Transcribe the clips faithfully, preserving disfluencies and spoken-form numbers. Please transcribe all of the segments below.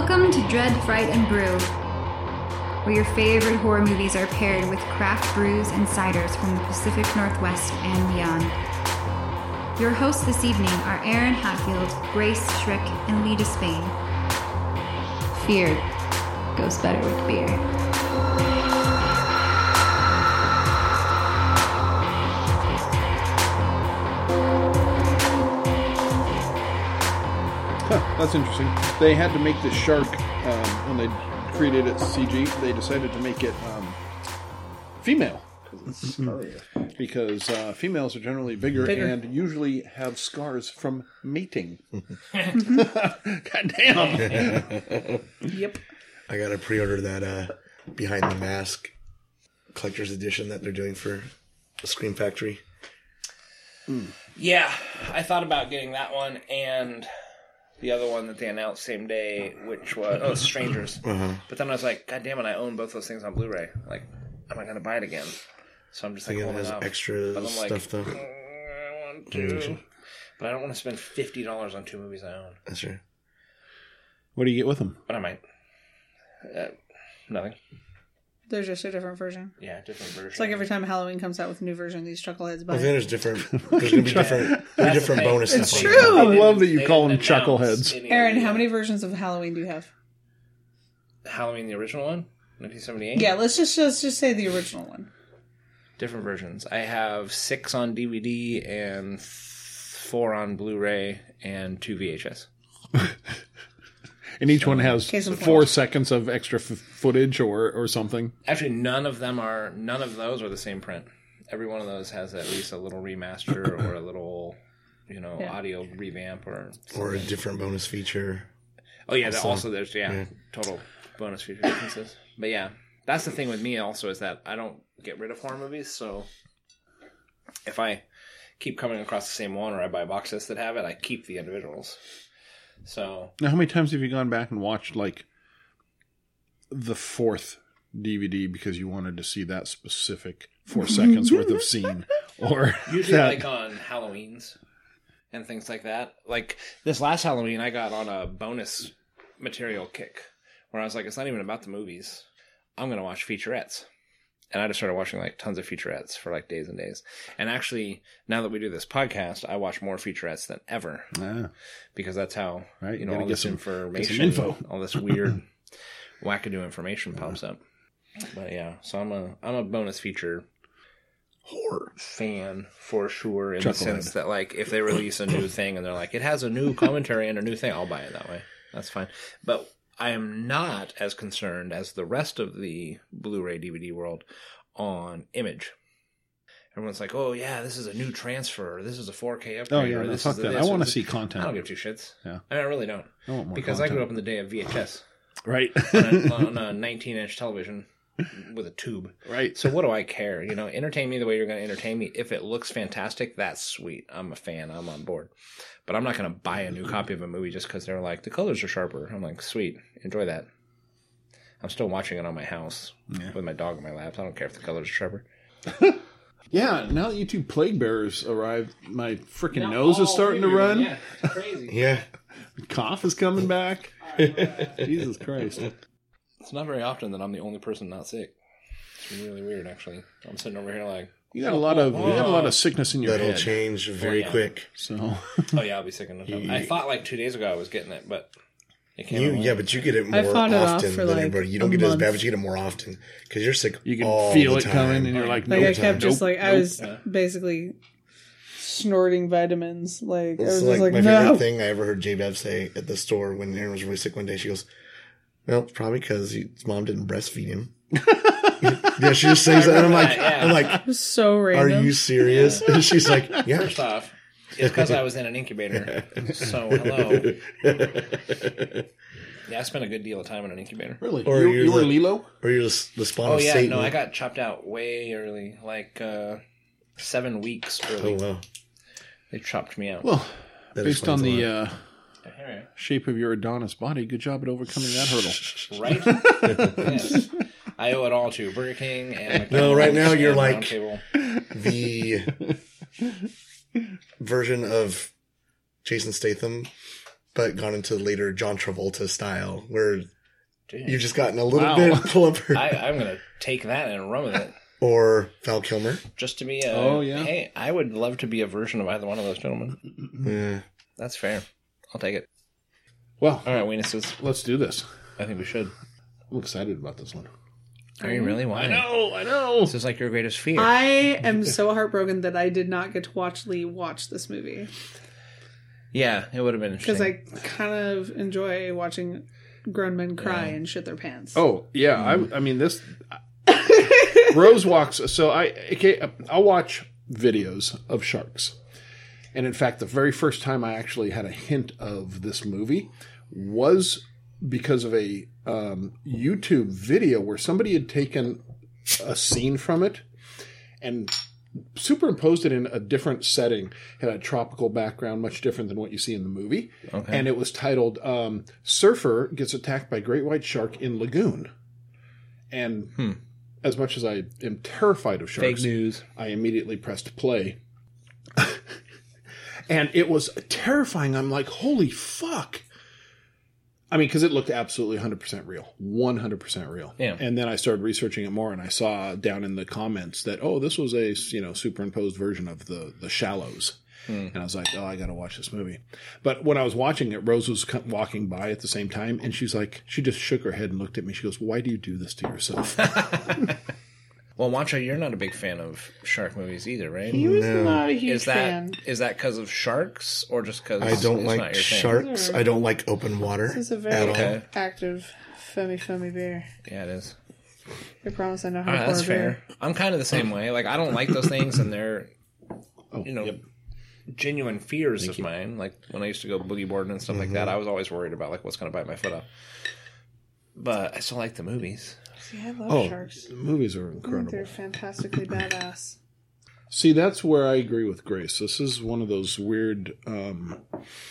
Welcome to Dread, Fright, and Brew, where your favorite horror movies are paired with craft brews and ciders from the Pacific Northwest and beyond. Your hosts this evening are Aaron Hatfield, Grace Schrick, and Lee Despain. Fear goes better with beer. Huh, that's interesting. They had to make the shark, um, when they created it C G, they decided to make it um, female. Because uh, females are generally bigger, bigger and usually have scars from mating. God damn. Yep. I got to pre-order that uh, Behind the Mask collector's edition that they're doing for the Scream Factory. Mm. Yeah, I thought about getting that one and the other one that they announced same day, which was, oh, Strangers. Uh-huh. But then I was like, God damn it, I own both those things on Blu-ray. Like, am I going to buy it again? So I'm just like, holding out. Extra but I'm stuff, like, though. Mm, I want to. Mm-hmm. But I don't want to spend fifty dollars on two movies I own. That's true. What do you get with them? But I might. Uh, nothing. There's just a different version. Yeah, different version. It's like every time Halloween comes out with a new version, these chuckleheads buy. I think there's different. There's going to be different. There's different bonus it's stuff. True. I love that you call them chuckleheads. Aaron, how many versions of Halloween do you have? Halloween, the original one, nineteen seventy-eight. Yeah, let's just let's just say the original one. Different versions. I have six on D V D and four on Blu-ray and two V H S. And each one has four seconds of extra f- footage or, or something. Actually, none of them are. None of those are the same print. Every one of those has at least a little remaster or a little, you know, yeah. audio revamp or something. Or a different bonus feature. Oh yeah, also, also there's yeah, yeah total bonus feature differences. But yeah, that's the thing with me also is that I don't get rid of horror movies. So if I keep coming across the same one or I buy box sets that have it, I keep the individuals. So now, how many times have you gone back and watched like the fourth D V D because you wanted to see that specific four seconds worth of scene? Or usually that... like on Halloweens and things like that. Like this last Halloween, I got on a bonus material kick where I was like, it's not even about the movies. I'm going to watch featurettes. And I just started watching like tons of featurettes for like days and days. And actually, now that we do this podcast, I watch more featurettes than ever. Ah. Because that's how, right. you know, all this some, information, info. all this weird wackadoo information pops up. But yeah, so I'm a I'm a bonus feature horror fan for sure in Chucklehead. The sense that like if they release a new thing and they're like, it has a new commentary and a new thing, I'll buy it that way. That's fine. But I am not as concerned as the rest of the Blu-ray D V D world on image. Everyone's like, oh yeah, this is a new transfer. This is a four K upgrade. Oh yeah, no, fuck that. I want to see content. I don't give two shits. Yeah. I, mean, I really don't. I want more because content. I grew up in the day of V H S. Right. on, a, on a nineteen inch television with a tube. Right. So what do I care? You know, entertain me the way you're going to entertain me. If it looks fantastic, that's sweet. I'm a fan. I'm on board. But I'm not going to buy a new copy of a movie just because they're like, the colors are sharper. I'm like, sweet. Enjoy that. I'm still watching it on my house yeah. with my dog in my laps. I don't care if the colors are sharper. Yeah, now that you two plague bearers arrived, my freaking nose is starting to run. Yeah, it's crazy. Yeah. Cough is coming back. Jesus Christ. It's not very often that I'm the only person not sick. It's really weird, actually. I'm sitting over here like... You got a lot of you got a lot of sickness in your That'll head. That'll change very oh, yeah. quick. So, oh yeah, I'll be sick in no time. I thought like two days ago I was getting it, but it came. You, yeah, but you get it more often it than like everybody. You don't get month. it as bad, but you get it more often because you're sick. You can all feel the it time. coming, and you're like, like nope, I kept nope, just like nope. I was yeah. basically snorting vitamins. Like it's I was like, just like my no. favorite thing I ever heard J Bev say at the store when Aaron was really sick one day. She goes, "Well, it's probably because his mom didn't breastfeed him." Yeah, she just says that, and I'm like, yeah. I'm like, so random. Are you serious? Yeah. And she's like, yeah. First off, it's because I was in an incubator. So hello. Yeah, I spent a good deal of time in an incubator. Really? Or you, you're you the, were Lilo? Or you're the, the spawn oh, of yeah, Satan? no, I got chopped out way early, like uh, seven weeks early. Oh wow! They chopped me out. Well, that based on the uh, yeah, shape of your Adonis body, good job at overcoming that hurdle. Right? Yes. I owe it all to Burger King and McDonald's. No, right now you're like Roundtable. The version of Jason Statham, but gone into later John Travolta style, where Dude. you've just gotten a little Wow. bit plumper. I, I'm gonna take that and run with it. Or Val Kilmer. Just to be a. Oh, yeah. Hey, I would love to be a version of either one of those gentlemen. Yeah. That's fair. I'll take it. Well, All right, weenuses. let's do this. I think we should. I'm excited about this one. Are you really? Why? I know, I know. This is like your greatest fear. I am so heartbroken that I did not get to watch Lee watch this movie. Yeah, it would have been Because interesting. I kind of enjoy watching grown men cry and shit their pants. Oh yeah, I, I mean this. Rose walks. So I okay, I'll watch videos of sharks, and in fact, the very first time I actually had a hint of this movie was because of a um, YouTube video where somebody had taken a scene from it and superimposed it in a different setting. Had a tropical background, much different than what you see in the movie. Okay. And it was titled um, "Surfer Gets Attacked by Great White Shark in Lagoon." And Hmm. as much as I am terrified of sharks, Fake news. I immediately pressed play. And it was terrifying. I'm like, holy fuck. I mean, because it looked absolutely one hundred percent real. one hundred percent real. Yeah. And then I started researching it more, and I saw down in the comments that, oh, this was a, you know, superimposed version of the, the Shallows. Hmm. And I was like, oh, I got to watch this movie. But when I was watching it, Rose was co- walking by at the same time, and she's like, she just shook her head and looked at me. She goes, why do you do this to yourself? Well, Wancho, you're not a big fan of shark movies either, right? He was No. not a huge Is that fan. is that because of sharks or just because I don't it's like not your thing? sharks. I don't like open water This is a at very all. Okay. active, femmy, femmy bear. Yeah, it is. I promise I know how All to right, pour that's a beer. fair. I'm kind of the same way. Like, I don't like those things, and they're Oh, you know yep. genuine fears of mine. Like when I used to go boogie boarding and stuff like that, I was always worried about like what's going to bite my foot off. But I still like the movies. See, I love Oh, sharks. the movies are I think incredible. they're fantastically badass. See, that's where I agree with Grace. This is one of those weird um,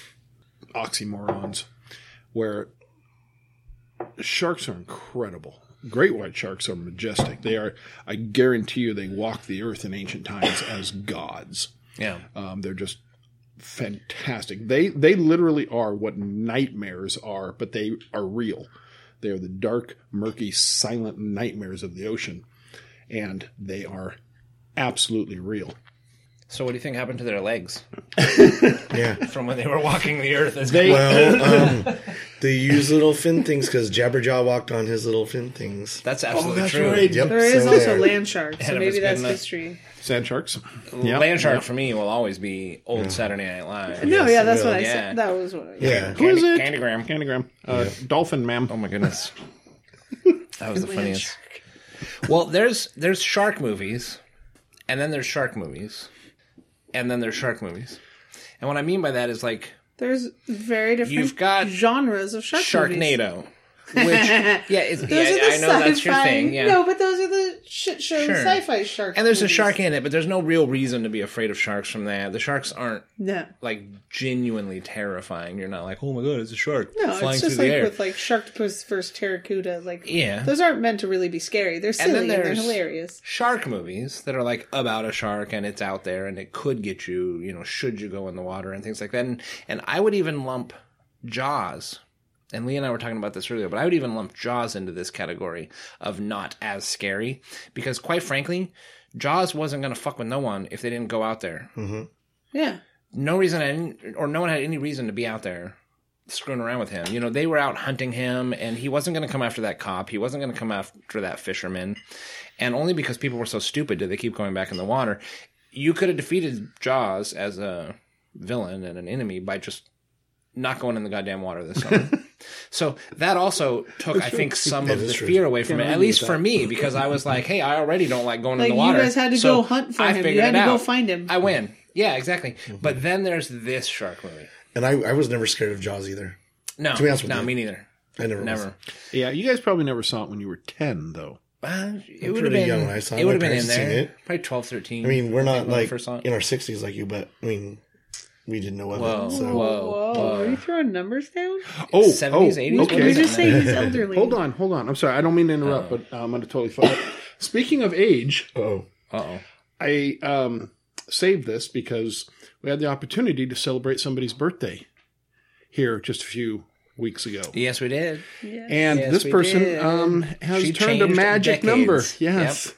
oxymorons where sharks are incredible. Great white sharks are majestic. They are, I guarantee you, they walk the earth in ancient times as gods. Yeah. Um, they're just fantastic. They they literally are what nightmares are, but they are real. They are the dark, murky, silent nightmares of the ocean, and they are absolutely real. So what do you think happened to their legs Yeah. from when they were walking the earth? As They Well, um, they use little fin things because Jabberjaw walked on his little fin things. That's absolutely that's true. right. Yep. There is so also there. land sharks, so And if maybe it's good that's enough- history. Sand sharks. Land shark Yep. for me will always be old Saturday Night Live. No, Yes, yeah, it that's will. what I Yeah. said. That was what. Yeah. Who is Candy- it? Candygram. Candygram. Uh, Dolphin, ma'am. Oh my goodness. That was the Land funniest. shark. Well, there's there's shark movies, and then there's shark movies, and then there's shark movies. And what I mean by that is like There's very different You've got genres of shark movies. Sharknado, which yeah, it's, Those yeah are the I know that's your sci-fi- thing. Yeah. No, but those are the shit show Sure. sci-fi shark. And there's a movies. shark in it, but there's no real reason to be afraid of sharks from that. The sharks aren't No, like genuinely terrifying. You're not like, oh my god, it's a shark no, flying it's through just the like air. with like Sharktopus versus Terracuda. Like, Yeah. those aren't meant to really be scary. They're silly then and, they're there's- hilarious. Shark movies that are like about a shark and it's out there and it could get you, you know, should you go in the water and things like that. And, and I would even lump Jaws, and Lee and I were talking about this earlier, but I would even lump Jaws into this category of not as scary because, quite frankly, Jaws wasn't going to fuck with no one if they didn't go out there. Yeah, No reason, I didn't- or no one had any reason to be out there screwing around with him. You know, they were out hunting him, and he wasn't going to come after that cop. He wasn't going to come after that fisherman. And only because people were so stupid did they keep going back in the water. You could have defeated Jaws as a villain and an enemy by just not going in the goddamn water this time. So that also took, I think, some That of is the true. fear away from Can't it, at argue least with for that. me, because I was like, hey, I already don't like going like in the you water. guys had to So go hunt for I him. You figured had it to go out. find him. I win. Yeah, exactly. But then there's this shark movie. And I, I was never scared of Jaws either. No, To be honest with no, you. me neither. I never was. Never. Yeah, you guys probably never saw it when you were ten, though. Uh, it I'm would have pretty been. young when I saw it. It would have My been in parents seen there. it. Probably twelve, thirteen. I mean, we're not when I like first saw it. in our sixties like you, but I mean, we didn't know of Whoa. it. So. Whoa. Whoa, Whoa. are you throwing numbers down? Oh, seventies, oh, eighties? What Okay. did you just say? He's elderly. Hold on, hold on. I'm sorry. I don't mean to interrupt, but uh, I'm going to totally follow. Speaking of age, Oh, Uh-oh. I um, saved this because we had the opportunity to celebrate somebody's birthday here just a few weeks ago. Yes, we did. And Yes, this we person did. um, has She turned a changed magic decades. number. Yes.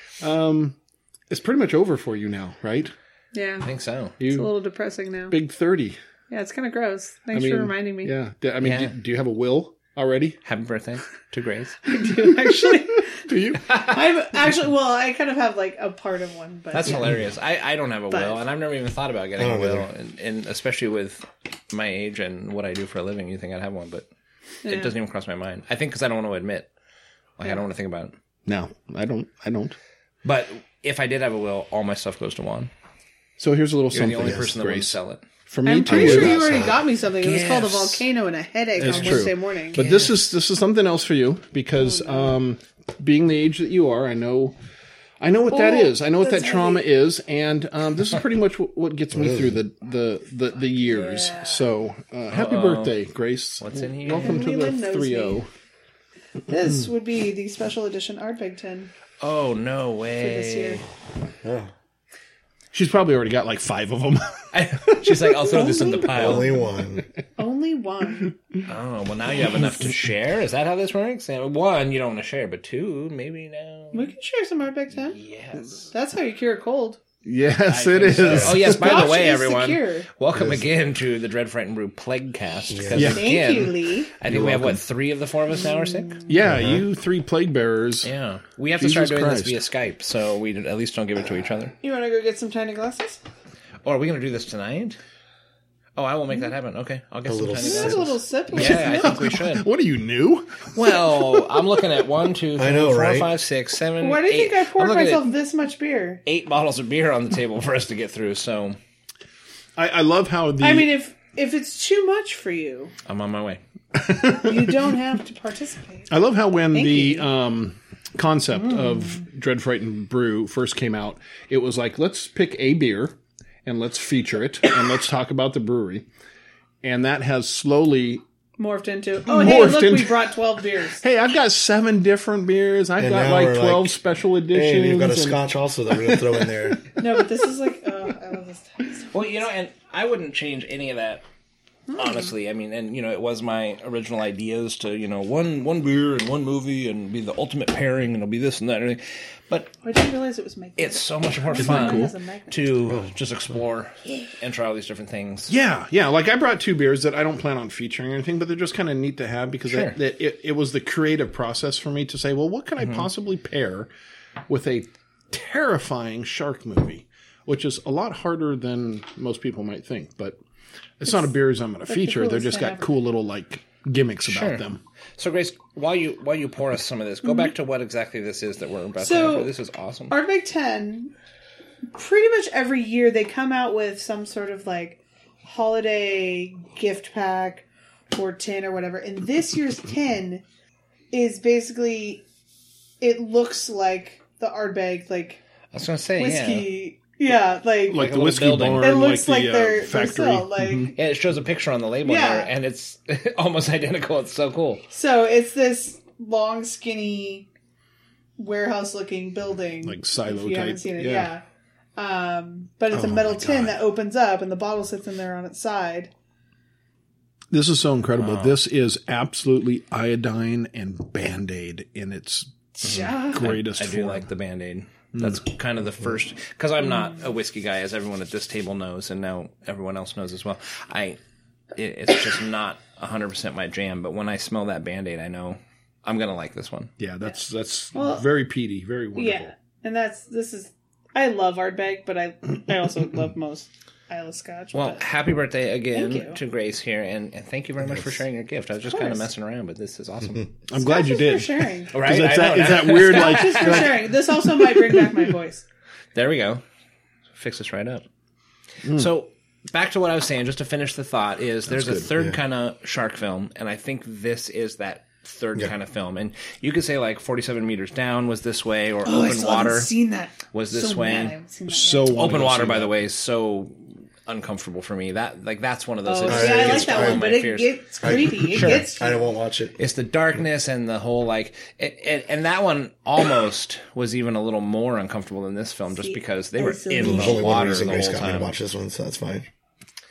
Um, it's pretty much over for you now, right? Yeah. I think so. It's a You little depressing now. big thirty. Yeah, it's kind of gross. I Thanks mean, for reminding me. Yeah. D- I mean, Yeah. Do, do you have a will already? Happy birthday to Grace. I do, actually. Do you? I'm actually, well, I kind of have like a part of one, but That's yeah. hilarious. I, I don't have a But- will, and I've never even thought about getting I a don't will. either. And, and especially with my age and what I do for a living, you think I'd have one, but Yeah. it doesn't even cross my mind. I think because I don't want to admit. Like, I don't want to think about it. No, I don't. I don't. But if I did have a will, all my stuff goes to Juan. So here's a little You're something. the only yes, person that wouldn't Grace. sell it. For me I'm to pretty you. sure you That's already not- got me something. It was called a Gifts. volcano and a headache It's on true. Wednesday morning. But this is this is something else for you because um, being the age that you are, I know, I know what that Oh, is. I know what that that's trauma heavy. is, and um, this is pretty much what, what gets me through the the the, the years. Yeah. So uh, happy Uh-oh. birthday, Grace! What's in here? Welcome to the Leland knows three oh. me. This would be the special edition Ardbeg tin Oh, no for way. this year. Oh, She's probably already got like five of them. She's like, I'll throw this in the pile. only one. Only one. Oh, well, now you have enough to share? Is that how this works? And one, you don't want to share, but two, maybe now. We can share some Ardbeg tin. Yes. That's how you cure a cold. Yes, I it think is. so. Oh, yes, by Gosh, the way, it's everyone, secure. welcome again to the Dread, Fright, and Brew Plague Cast. Because Yeah. Thank again, you, Lee. I think we have, what, three of the four of us now are sick? Yeah, you three plague bearers. Yeah. We have to Jesus start doing Christ. this via Skype, so we at least don't give it to each other. You want to go get some tiny glasses? Or are we going to do this tonight? Oh, I will make that happen. Okay, I'll get A some little tiny sip. Have a glasses. little sip. with Yeah, I milk. think we should. What are you new? Well, I'm looking at one, two, three, I know, four, right? five, six, seven, Why do you eight. think I I'm poured looking myself at this much beer? eight bottles of beer on the table for us to get through, so I, I love how the. I mean, if if it's too much for you, I'm on my way. you don't have to participate. I love how when Thank the you. um, concept of Dread, Fright, and Brew first came out, it was like, let's pick a beer and let's feature it and let's talk about the brewery. And that has slowly, Morphed into, oh, hey, Morphed look, we into- brought twelve beers. hey, I've got seven different beers. I've And got now like we're twelve like, special editions. Hey, and you've got a and- scotch also that we're going to throw in there. No, but this is like, oh, I love this text. Well, you know, and I wouldn't change any of that. Honestly, I mean, and you know, it was my original ideas to, you know, one one beer and one movie and be the ultimate pairing, and it'll be this and that and everything. But I didn't realize it was magnetic. it's so much more Mine fun has a magnet. to just explore and try all these different things. Yeah, yeah. Like I brought two beers that I don't plan on featuring or anything, but they're just kind of neat to have because Sure. it, it, it, it was the creative process for me to say, well, what can I possibly pair with a terrifying shark movie, which is a lot harder than most people might think. But it's, not a beers I'm going to the feature. They're coolest just thing got ever. cool little like gimmicks Sure. about them. So, Grace, while you while you pour us some of this, go back to what exactly this is that we're about So- to offer. This is awesome. Ardbeg ten, pretty much every year they come out with some sort of like holiday gift pack or tin or whatever. And this year's tin is basically, it looks like the Ardbeg like I was going to say, yeah. whiskey. Yeah, like, Like a the little whiskey building. barn, it looks like like, the uh, they're, they're factory. still, like, Yeah, it shows a picture on the label Yeah. there, and it's almost identical. It's so cool. so it's this long, skinny, warehouse-looking building. Like silo if you haven't type, seen it, yeah. yeah. Um, but it's a Oh metal my tin God. that opens up, and the bottle sits in there on its side. This is so incredible. This is absolutely iodine and Band-Aid in its Yeah. greatest I do form. like the Band-Aid. That's kind of the first, because I'm not a whiskey guy, as everyone at this table knows, and now everyone else knows as well. I, it, it's just not one hundred percent my jam, but when I smell that Band-Aid, I know I'm going to like this one. Yeah, that's that's Well, very peaty, very wonderful. Yeah, and that's this is. I love Ardbeg, but I I also love most Isla Scotch. Well, but happy birthday again Thank you. to Grace here, and, and thank you very much for sharing your gift. I was just kind of course. messing around, but this is awesome. I'm glad you Scotch is did. for sharing. Right? Is I that, know, is that weird? Like, Scotch is for sharing. This also might bring back my voice. There we go. Fix this right up. Hmm. So back to what I was saying, just to finish the thought, is there's a good, third yeah. kind of shark film, and I think this is that third Yeah. kind of film. And you could say like forty-seven meters down was this way, or Oh, I open still water haven't seen that. was this so way. mad I haven't seen that so yet. wanna Open go water, see by that. the way, is so uncomfortable for me. That like that's one of those. Oh, that I- just yeah, I gets like that all one, my but it fears. gets creepy. It Sure. gets. I won't watch it. It's the darkness and the whole like, it, it, and that one almost was even a little more uncomfortable than this film, just See, because they were that's so in neat. There's the only one water reason the Grace whole got me to time. watch this one, so that's fine.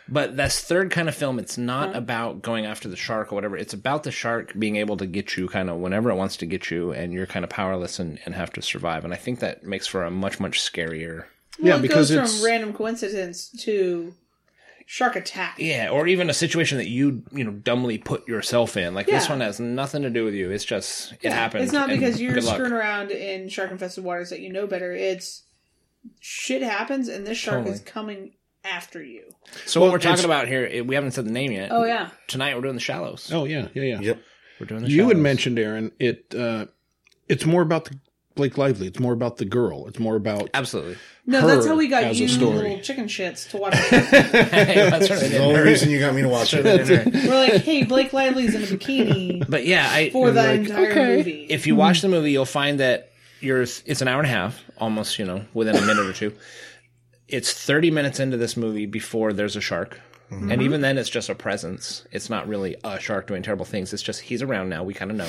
But this third kind of film, it's not about going after the shark or whatever. It's about the shark being able to get you kind of whenever it wants to get you, and you're kind of powerless and, and have to survive. And I think that makes for a much, much scarier... Well, Yeah, it because goes it's- from random coincidence to shark attack. Yeah, or even a situation that you, you know, dumbly put yourself in. Like, this Yeah. one has nothing to do with you. It's just, it happened. It's not and because you're good luck. screwing around in shark-infested waters that you know better. It's shit happens, and this shark Totally. is coming after you. So Well, what we're talking it's- about here, it- we haven't said the name yet. Oh, yeah. Tonight we're doing The Shallows. Oh yeah, yeah, yeah. Yep. We're doing The You had Shallows. mentioned, Aaron, it. Uh, it's more about the Blake Lively. It's more about the girl. It's more about Absolutely. No, her that's how we got as you a story. little chicken shits to watch it. Hey, that's right, it The didn't only hurt. reason you got me to watch Sure, it. it didn't hurt. We're like, hey, Blake Lively's in a bikini But yeah, I, for the like, entire okay. movie. if you watch the movie, you'll find that you're, it's an hour and a half, almost, you know, within a minute or two. It's thirty minutes into this movie before there's a shark. Mm-hmm. And even then, it's just a presence. It's not really a shark doing terrible things. It's just he's around now. We kind of know.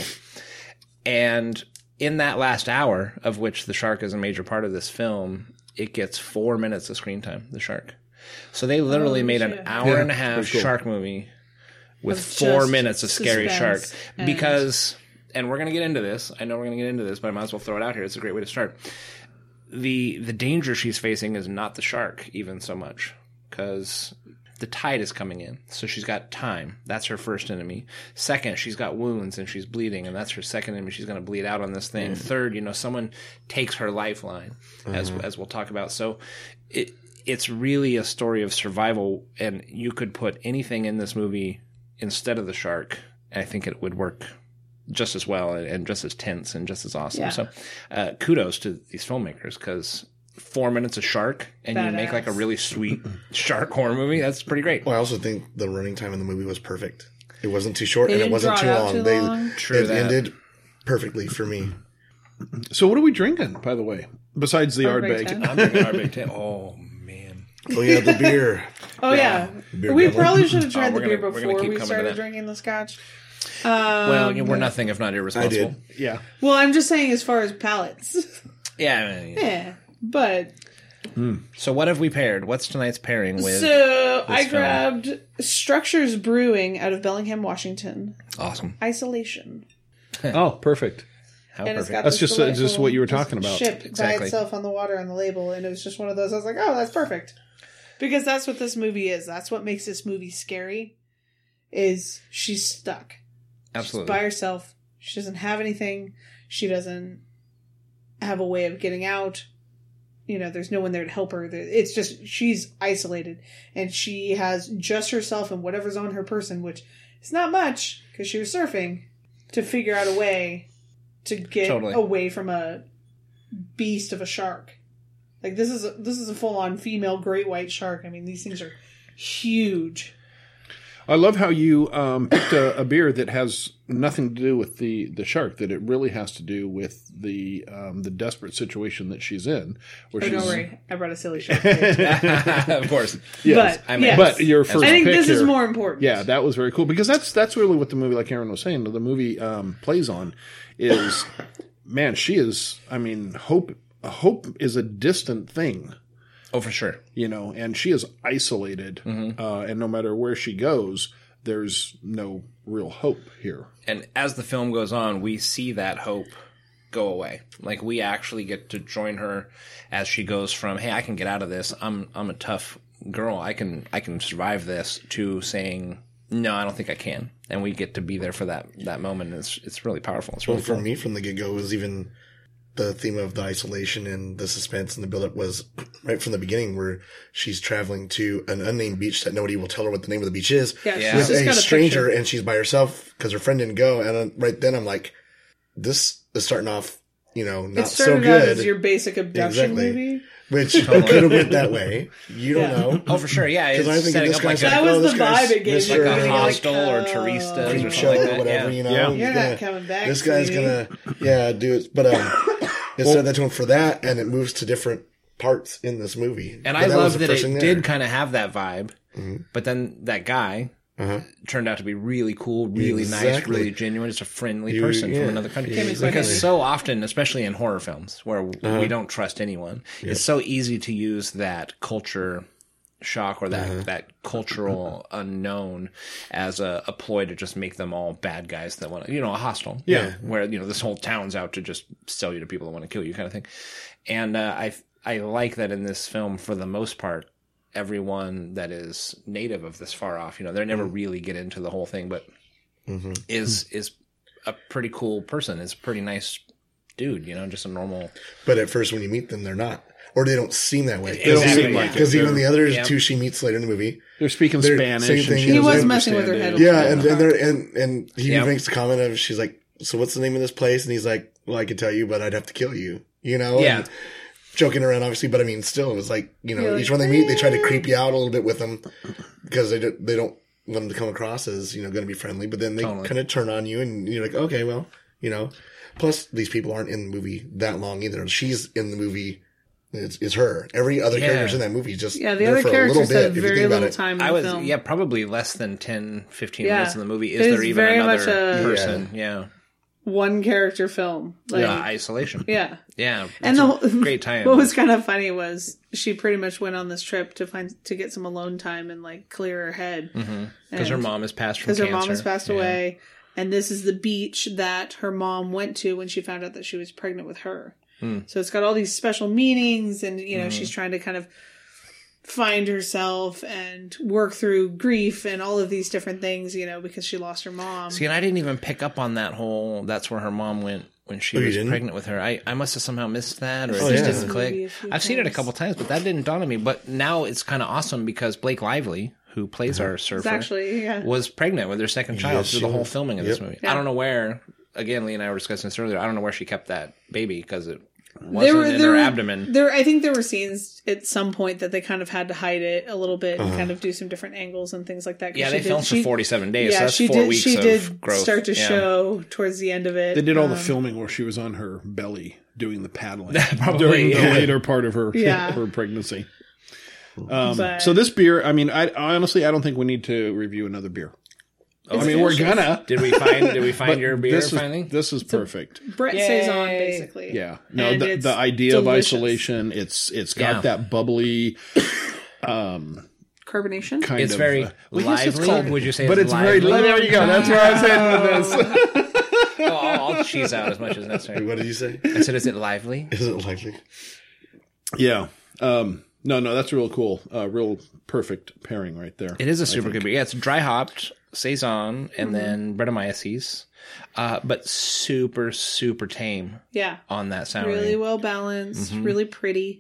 And in that last hour, of which the shark is a major part of this film, it gets four minutes of screen time, the shark. So they literally Oh, made an shit. hour Yeah, and a half pretty cool. shark movie with Of four just minutes of scary shark. suspense and- Because, and we're going to get into this. I know we're going to get into this, but I might as well throw it out here. It's a great way to start. The the danger she's facing is not the shark even so much, because the tide is coming in. So she's got time. That's her first enemy. Second, she's got wounds and she's bleeding, and that's her second enemy. She's going to bleed out on this thing. Third, you know, someone takes her lifeline, as as we'll talk about. So it it's really a story of survival, and you could put anything in this movie instead of the shark, and I think it would work just as well and, and just as tense and just as awesome. Yeah. So uh, kudos to these filmmakers, because four minutes of shark and you make like a Badass. really sweet shark horror movie. That's pretty great. Well, I also think the running time in the movie was perfect. It wasn't too short They and it didn't wasn't draw too it out long. too they long. True it that. ended perfectly for me. So what are we drinking, by the way? Besides the Ardbeg Ardbeg. ten. I'm drinking our Big Ten. Oh man. Oh yeah, the beer. Oh, yeah. Beer We gullet. probably should have tried Oh, the we're beer gonna- we're gonna before keep we coming to started that. drinking the scotch. Well, Um, you- we're nothing if not I irresponsible. did. Yeah. Well, I'm just saying as far as palates. Yeah. I mean, yeah. But So what have we paired? What's tonight's pairing with? so I film? grabbed Structures Brewing out of Bellingham, Washington. Awesome. Isolation. Oh, perfect. How And it's perfect. got That's this just- uh, just delightful what you were talking about. Ship by Exactly. itself on the water on the label, and it was just one of those. I was like, oh, that's perfect, because that's what this movie is. That's what makes this movie scary. Is she's stuck. Absolutely. She's by herself. She doesn't have anything. She doesn't have a way of getting out. You know, there's no one there to help her. There- It's just she's isolated, and she has just herself and whatever's on her person, which is not much because she was surfing, to figure out a way to get Totally. away from a beast of a shark. Like this is a, this is a full on female great white shark. I mean, these things are huge. I love how you um, picked a, a beer that has nothing to do with the, the shark. That it really has to do with the um, the desperate situation that she's in. Where Oh, she's, don't worry, I brought a silly shark. Of course. Yes. But I mean, yes. But your first I think pick this is here- more important. Yeah, that was very cool because that's that's really what the movie, like Aaron was saying, the movie um, plays on is, man, she is. I mean, hope hope is a distant thing, Oh, for sure. you know, and she is isolated, Mm-hmm. uh, and no matter where she goes, there's no real hope here. And as the film goes on, we see that hope go away. Like we actually get to join her as she goes from, "Hey, I can get out of this. I'm I'm a tough girl. I can I can survive this," to saying, "No, I don't think I can." And we get to be there for that that moment. It's it's really powerful. It's Well, really for cool. me, from the get go, was even the theme of the isolation and the suspense and the buildup was right from the beginning, where she's traveling to an unnamed beach that nobody will tell her what the name of the beach is, Yeah, Yeah. she's with just a got stranger, picture. and she's by herself because her friend didn't go. And uh, right then, I'm like, this is starting off, you know, It not so started out as good. your basic abduction Exactly. movie. Which could have went that way. You don't Yeah. know. Oh, for sure. Yeah, Because it's I think setting this up like guy's a, That like, was oh, the this guy's vibe it gave Mister you. like a You're like, hostel or oh, Turistas or Creep something show like or that. whatever, Yeah. you know. Yeah. He's You're gonna- not coming back. This guy's sweetie. gonna, yeah, do it. But um, it said that to him for that, and it moves to different parts in this movie. And But I was love the that first it thing did there. kind of have that vibe, but then that guy Uh-huh. turned out to be really cool, really nice, Exactly. really genuine, just a friendly You- person yeah. from another country. Yeah, exactly. Because so often, especially in horror films where Uh-huh. we don't trust anyone, it's so easy to use that culture shock or that, that cultural unknown as a, a ploy to just make them all bad guys that want to, you know, a hostile. Yeah. Where, you know, this whole town's out to just sell you to people that want to kill you kind of thing. And uh, I, I like that in this film, for the most part, everyone that is native of this far off, you know, they never really get into the whole thing, but mm-hmm. is, is a pretty cool person. Is a pretty nice dude, you know, just a normal. But at first when you meet them, they're not. Or they don't seem that way. They don't Exactly, seem yeah. like it. Because even the other Yep. two she meets later in the movie. They're speaking They're Spanish. same and thing. she He doesn't was messing with her understand head. it. Yeah, and and, they're, and and he Yep. makes the comment of, she's like, so what's the name of this place? And he's like, well, I could tell you, but I'd have to kill you. You know? Yeah. And joking around, obviously, but I mean, still, it was like, you know, You're each like, one they meet, they try to creep you out a little bit with them because they don't, they don't want them to come across as, you know, going to be friendly, but then they Totally. kind of turn on you and you're like, okay, well, you know. Plus, these people aren't in the movie that long either. She's in the movie. Is, is her. Every other Yeah. character's in that movie just Yeah, the there other for a little characters bit, have if you very think about little it. time in I the was, film. yeah, probably less than ten, fifteen Yeah. minutes in the movie. Is It there is even very another much a- person? Yeah. One character film. Like, Yeah. Isolation. yeah. Yeah. And That's the a great time. What was kind of funny was she pretty much went on this trip to find to get some alone time and like clear her head Because her mom has passed from because cancer. her mom has passed Yeah. away, and this is the beach that her mom went to when she found out that she was pregnant with her. Hmm. So it's got all these special meanings, and you know Mm-hmm. she's trying to kind of find herself and work through grief and all of these different things, you know, because she lost her mom. See, and I didn't even pick up on that whole, that's where her mom went when she Oh, you was didn't? pregnant with her. I, I must have somehow missed that, or it Oh, just yeah. didn't Movie a click. few I've seen it a times. couple times, but that didn't dawn on me. But now it's kind of awesome because Blake Lively, who plays our It's surfer, actually, yeah. was pregnant with her second child Yes, through she the whole was. filming of this Yep. movie. Yeah. I don't know where, again, Lee and I were discussing this earlier, I don't know where she kept that baby because it wasn't There were, in there her were, abdomen. There, I think there were scenes at some point that they kind of had to hide it a little bit Uh-huh. and kind of do some different angles and things like that. 'cause Yeah, she they did- filmed for she- forty-seven days, Yeah, so that's she four did. weeks She of did growth. start to Yeah. show towards the end of it. They did all the Um, filming where she was on her belly doing the paddling Probably, during the yeah. later part of her Yeah. her pregnancy. Um, But- so this beer, I mean, I honestly I don't think we need to review another beer. Oh, I mean, we're gonna. Did we find? Did we find but your beer this is, finally? This is perfect. Brett Yay. Saison, basically. Yeah. No, And the, it's the idea of delicious. isolation, it's it's got Yeah. that bubbly um Carbonation. kind It's of very uh, well, yes, it's lively. called- Would you say? But it's very lively? there you go. That's where I was heading with this. Oh, I'll, I'll cheese out as much as necessary. What did you say? I said, "Is it lively?" Is it likely? Yeah. Um no, no, that's real cool. Uh real perfect pairing right there. It is a I super think. good beer. Yeah, it's dry hopped saison and then Brettanomyces, uh, but super super tame Yeah. on that sour. Really well balanced. Mm-hmm. Really pretty.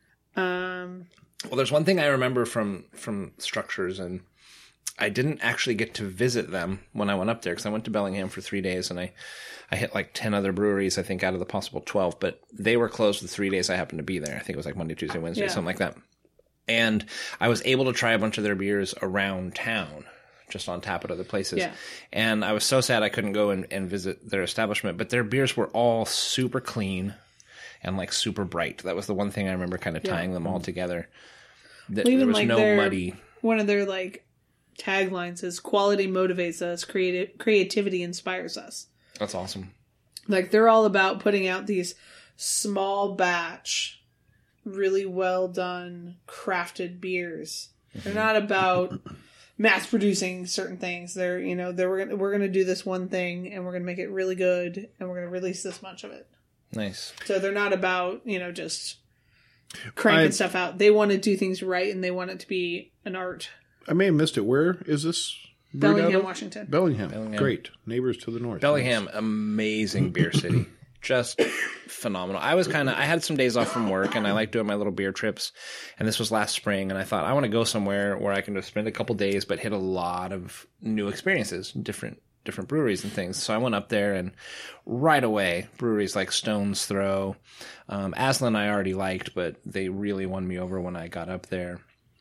Um, Well, there's one thing I remember from from Structures, and I didn't actually get to visit them when I went up there because I went to Bellingham for three days and I, I hit like ten other breweries, I think, out of the possible twelve, but they were closed the three days I happened to be there. I think it was like Monday, Tuesday, Wednesday, Yeah. something like that. And I was able to try a bunch of their beers around town, just on tap at other places. Yeah. And I was so sad I couldn't go and, and visit their establishment, but their beers were all super clean and like super bright. That was the one thing I remember kind of tying them all together. That Well, even there was like no their- muddy. one of their like taglines is "Quality motivates us. Creative creativity inspires us." That's awesome. Like they're all about putting out these small batch, really well done, crafted beers. They're not about mass producing certain things. They're, you know, they're we're gonna, we're gonna do this one thing and we're gonna make it really good and we're gonna release this much of it. Nice. So they're not about, you know, just cranking I- stuff out. They want to do things right and they want it to be an art. I may have missed it. Where is this? brewed out Bellingham, of? Washington. Bellingham. Bellingham. Great. Neighbors to the north. Bellingham, amazing beer city. Just phenomenal. I was kind of, I had some days off from work and I like doing my little beer trips. And this was last spring. And I thought, I want to go somewhere where I can just spend a couple days, but hit a lot of new experiences, different, different breweries and things. So I went up there and right away, breweries like Stone's Throw, um, Aslan I already liked, but they really won me over when I got up there.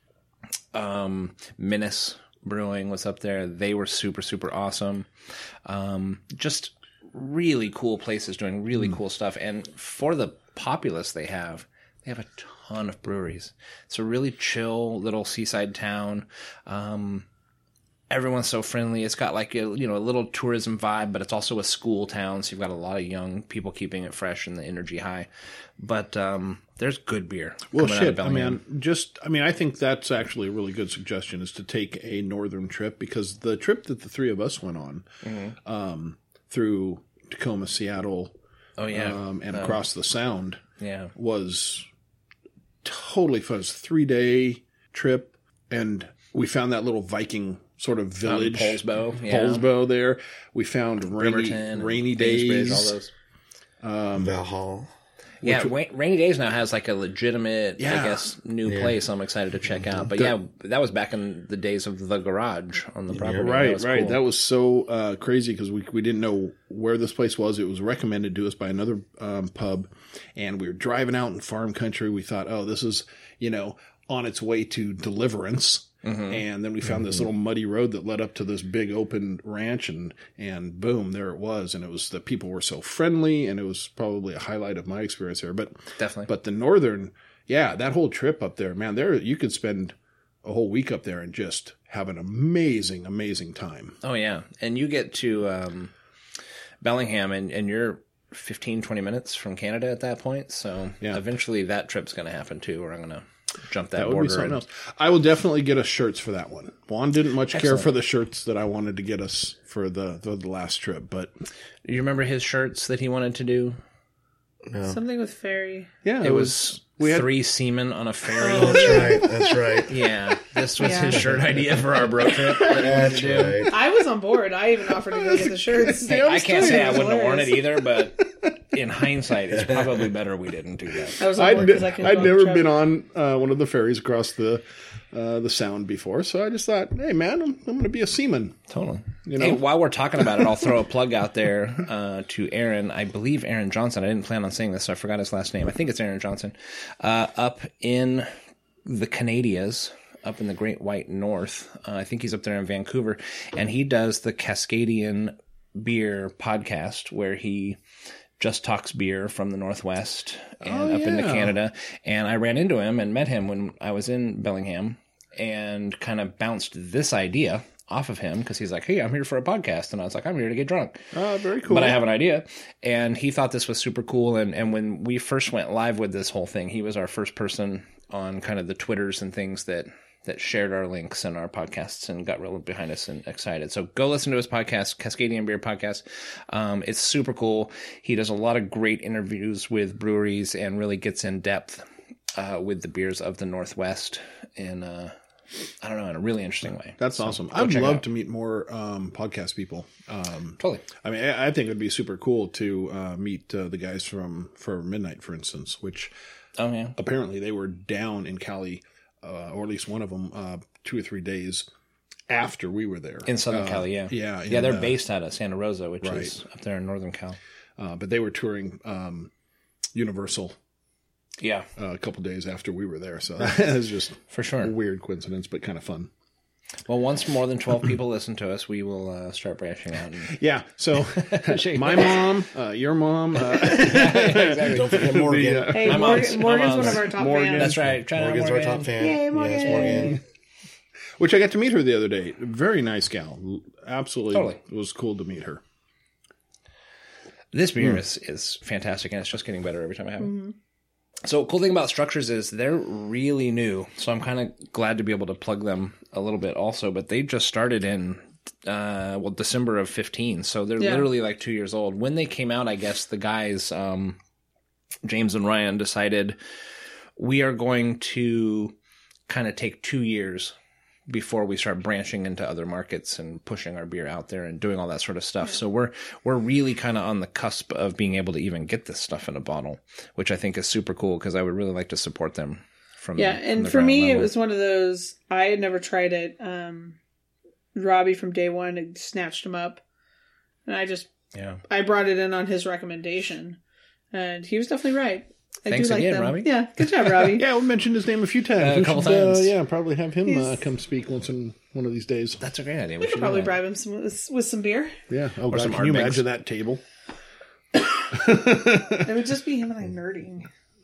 Um, Minas Brewing was up there. They were super, super awesome. Um, just really cool places doing really cool stuff. And for the populace they have, they have a ton of breweries. It's a really chill little seaside town. Um, everyone's so friendly. It's got like a, you know, a little tourism vibe, but it's also a school town. So you've got a lot of young people keeping it fresh and the energy high. But um, there's good beer. Well, coming out of shit. I Bellingham. mean, just I mean, I think that's actually a really good suggestion is to take a northern trip because the trip that the three of us went on Mm-hmm. um, through Tacoma, Seattle, Oh yeah, um, and Um, across the Sound yeah. was totally fun. It was a three day trip, and we found that little Viking sort of village, Um, Polsbo, yeah. Polsbo there. We found rainy, Bremerton, rainy Kingsbridge, days. all those. Valhalla. Yeah, Ra- Rainy Days now has like a legitimate, Yeah. I guess, new Yeah. place I'm excited to check out. But yeah, that was back in the days of the garage on the property. Right, that was right. cool. That was so uh, crazy because we we didn't know where this place was. It was recommended to us by another um, pub, and we were driving out in farm country. We thought, oh, this is you know on its way to Deliverance. Mm-hmm. And then we found this little muddy road that led up to this big open ranch, and and boom, there it was. And it was the people were so friendly, and it was probably a highlight of my experience there. But Definitely. but the northern, yeah, that whole trip up there, man, there you could spend a whole week up there and just have an amazing, amazing time. Oh, yeah. And you get to um, Bellingham, and, and you're fifteen, twenty minutes from Canada at that point. So Yeah. eventually that trip's going to happen too, where I'm going to jump that, That would border. be something and- else. I will definitely get us shirts for that one. Juan didn't much care Excellent. for the shirts that I wanted to get us for the the, the last trip, but You remember his shirts that he wanted to do? Something with fairy. yeah, It was we had- three seamen on a ferry. That's right. That's right. Yeah, this was Yeah. his shirt idea for our bro trip. that he wanted That's to do. right. I was on board. I even offered to go get the shirts. Hey, I can't say I wouldn't have worn it Hilarious. either, but in hindsight, it's probably better we didn't do that. I was on I'd, board because I couldn't I'd go on the never trip. been on uh, one of the ferries across the uh, the Sound before, so I just thought, hey man, I'm, I'm going to be a seaman. Totally. You know? Hey, while we're talking about it, I'll throw a plug out there uh, to Aaron. I believe Aaron Johnson. I didn't plan on saying this, so I forgot his last name. I think it's Aaron Johnson. Uh, up in the Canadias, up in the Great White North. Uh, I think he's up there in Vancouver, and he does the Cascadian Beer podcast, where he just talks beer from the Northwest and Oh, up into yeah. Canada. And I ran into him and met him when I was in Bellingham, and kind of bounced this idea off of him because he's like, hey, I'm here for a podcast. And I was like, I'm here to get drunk. Uh, very cool. But I have an idea. And he thought this was super cool. And, and when we first went live with this whole thing, he was our first person on kind of the Twitters and things that, that shared our links and our podcasts and got real behind us and excited. So go listen to his podcast, Cascadian Beer Podcast. Um, it's super cool. He does a lot of great interviews with breweries and really gets in depth uh, with the beers of the Northwest in, uh, I don't know, in a really interesting way. That's So awesome. go I'd check it love out. to meet more um, podcast people. Um, Totally. I mean, I I think it'd be super cool to uh, meet uh, the guys from for Midnight, for instance, which Oh, yeah. apparently they were down in Cali, uh, or at least one of them, uh, two or three days after we were there. In Southern Uh, Cali, yeah. Yeah. Yeah, in, they're uh, based out of Santa Rosa, which Right. is up there in Northern Cal. Uh, but they were touring um, Universal Yeah, uh, a couple days after we were there. So it was just for sure. a weird coincidence, but kind of fun. Well, once more than twelve people listen to us, we will uh, start branching out. And... Yeah. So my mom, uh, your mom, uh, Don't forget Morgan. the, uh, Hey, My Morgan, mom's- my Morgan's mom's- one of our top Morgan. fans. That's right. Try Morgan's our top fan. Yay, Morgan. Yes, Morgan. which I got to meet her the other day. Very nice gal. Absolutely. Totally. It was cool to meet her. This Hmm. beer is, is fantastic, and it's just getting better every time I have it. So, cool thing about Structures is they're really new. So, I'm kind of glad to be able to plug them a little bit also. But they just started in, uh, well, December of fifteen. So, they're Yeah. literally like two years old. When they came out, I guess the guys, um, James and Ryan, decided we are going to kind of take two years before we start branching into other markets and pushing our beer out there and doing all that sort of stuff. So we're we're really kind of on the cusp of being able to even get this stuff in a bottle, which I think is super cool because I would really like to support them from Yeah, from and the for ground me, it level. was one of those. I had never tried it. Um, Robbie from day one had snatched him up, and I just yeah. I brought it in on his recommendation, and he was definitely right. I Thanks do like again, them. Robbie. Yeah, good job, Robbie. Yeah, we mentioned his name a few times. Uh, a We couple should, uh, times. yeah, probably have him uh, He's- come speak once in one of these days. That's a great idea. We should could do probably that. bribe him some, with, with some beer. Yeah. Oh, God, some can you Ardbegs. imagine that table? It would just be him and I nerding.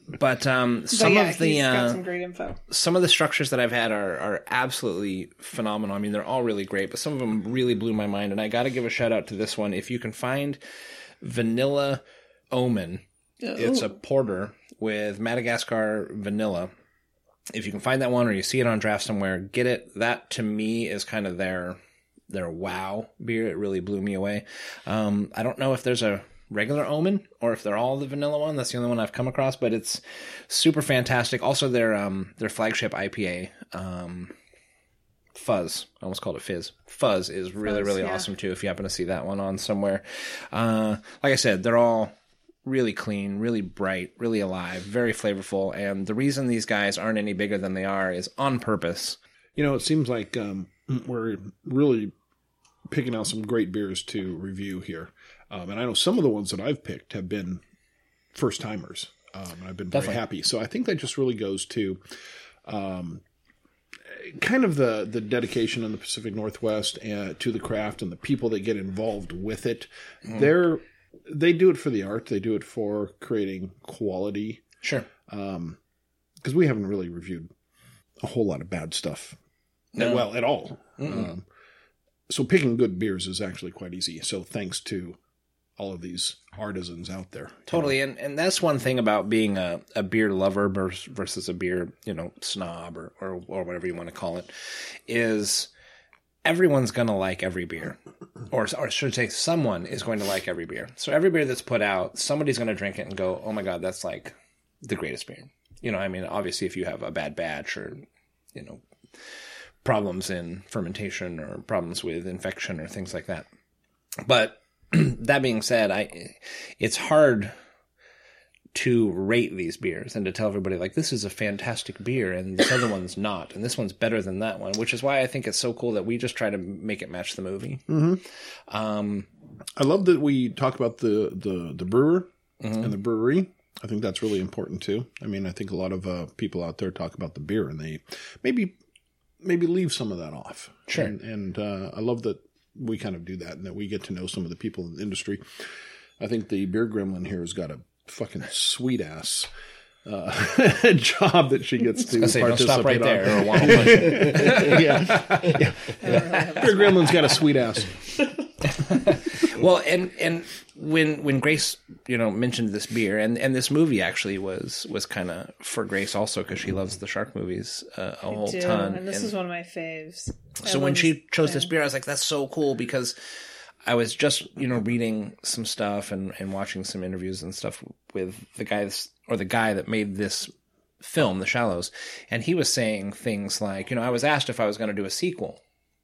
But um, some but yeah, of the he's uh, got some great info. some of the structures that I've had are are absolutely phenomenal. I mean, they're all really great, but some of them really blew my mind. And I got to give a shout out to this one. If you can find Vanilla Omen, Oh. it's a porter with Madagascar vanilla. If you can find that one, or you see it on draft somewhere, get it. That to me is kind of their their wow beer. It really blew me away. Um, I don't know if there's a regular Omen or if they're all the vanilla one. That's the only one I've come across, but it's super fantastic. Also, their um their flagship I P A, um, Fuzz. I almost called it Fizz. Fuzz is really Fuzz, really yeah. awesome too. If you happen to see that one on somewhere, uh, like I said, they're all really clean, really bright, really alive, very flavorful. And the reason these guys aren't any bigger than they are is on purpose. You know, it seems like um, we're really picking out some great beers to review here. Um, and I know some of the ones that I've picked have been first timers. Um, and I've been very Definitely. happy. So I think that just really goes to um, kind of the, the dedication in the Pacific Northwest uh, to the craft and the people that get involved with it. Mm-hmm. They're, they do it for the art. They do it for creating quality. Sure. Um, because we haven't really reviewed a whole lot of bad stuff. No. Well, at all. Um, so picking good beers is actually quite easy. So thanks to all of these artisans out there. Totally, and and that's one thing about being a, a beer lover vers- versus a beer, you know, snob or, or or whatever you want to call it, is everyone's gonna like every beer, or or should I say, someone is going to like every beer. So every beer that's put out, somebody's gonna drink it and go, "Oh my god, that's like the greatest beer." You know, I mean, obviously, if you have a bad batch or you know problems in fermentation or problems with infection or things like that, but that being said, I it's hard to rate these beers and to tell everybody like this is a fantastic beer and this other one's not and this one's better than that one, which is why I think it's so cool that we just try to make it match the movie. Mm-hmm. Um, I love that we talk about the, the, the brewer Mhm. and the brewery. I think that's really important too. I mean, I think a lot of uh, people out there talk about the beer and they maybe maybe leave some of that off. Sure. And, and uh, I love that we kind of do that and that we get to know some of the people in the industry. I think the Beer Gremlin here has got a fucking sweet ass uh, job that she gets to I say, don't participate stop right on. there or one punch. yeah. yeah. yeah. Beer Gremlin's got a sweet ass. Well, and and when when Grace, you know, mentioned this beer, and, and this movie actually was was kind of for Grace also because she loves the shark movies uh, a whole do, ton. and this And is one of my faves. I so when love she this- chose yeah. this beer, I was like, "That's so cool!" Because I was just you know reading some stuff and, and watching some interviews and stuff with the guys or the guy that made this film, The Shallows, and he was saying things like, you know, I was asked if I was going to do a sequel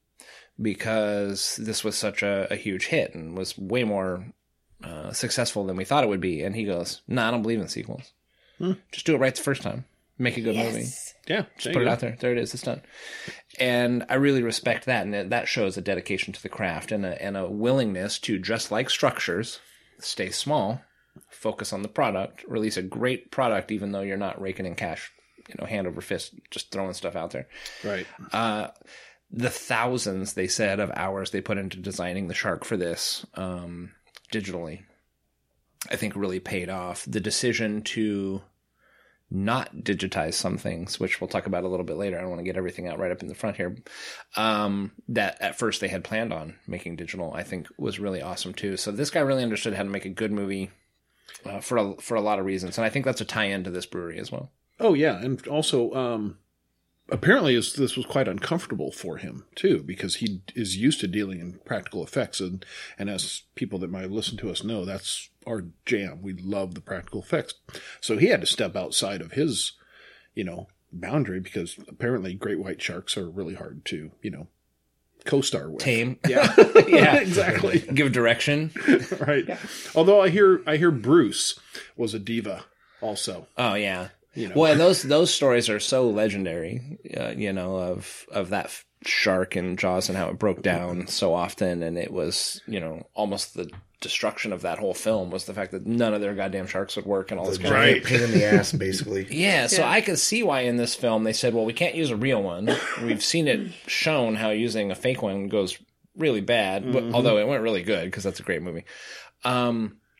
because this was such a, a huge hit and was way more uh, successful than we thought it would be. And he goes, "No, nah, I don't believe in sequels. Hmm. Just do it right the first time. Make a good movie. Yes. Yeah. Just put it out there. There it is. It's done." And I really respect that. And it- that shows a dedication to the craft and a, and a willingness to, just like Structures, stay small, focus on the product, release a great product, even though you're not raking in cash, you know, hand over fist, just throwing stuff out there. Right. Uh, the thousands, they said, of hours they put into designing the shark for this um, digitally, I think really paid off. The decision to not digitize some things, which we'll talk about a little bit later. I don't want to get everything out right up in the front here. Um, that at first they had planned on making digital, I think was really awesome too. So this guy really understood how to make a good movie uh, for a, for a lot of reasons. And I think that's a tie-in to this brewery as well. Oh, yeah. And also, um, apparently this, this was quite uncomfortable for him, too, because he is used to dealing in practical effects. And, and as people that might listen to us know, that's our jam. We love the practical effects. So he had to step outside of his, you know, boundary because apparently great white sharks are really hard to, you know, co-star with. Tame. Yeah. Yeah. Exactly. Give direction. Right. Although I hear, I hear Bruce was a diva also. Oh, yeah. You know. Well, and those those stories are so legendary, uh, you know, of of that f- shark in Jaws and how it broke down so often, and it was, you know, almost the destruction of that whole film was the fact that none of their goddamn sharks would work and all this kind Right. of Pain in the ass, basically. yeah, so Yeah. I could see why in this film they said, well, we can't use a real one. We've seen it shown how using a fake one goes really bad, but, although it went really good because that's a great movie. Um,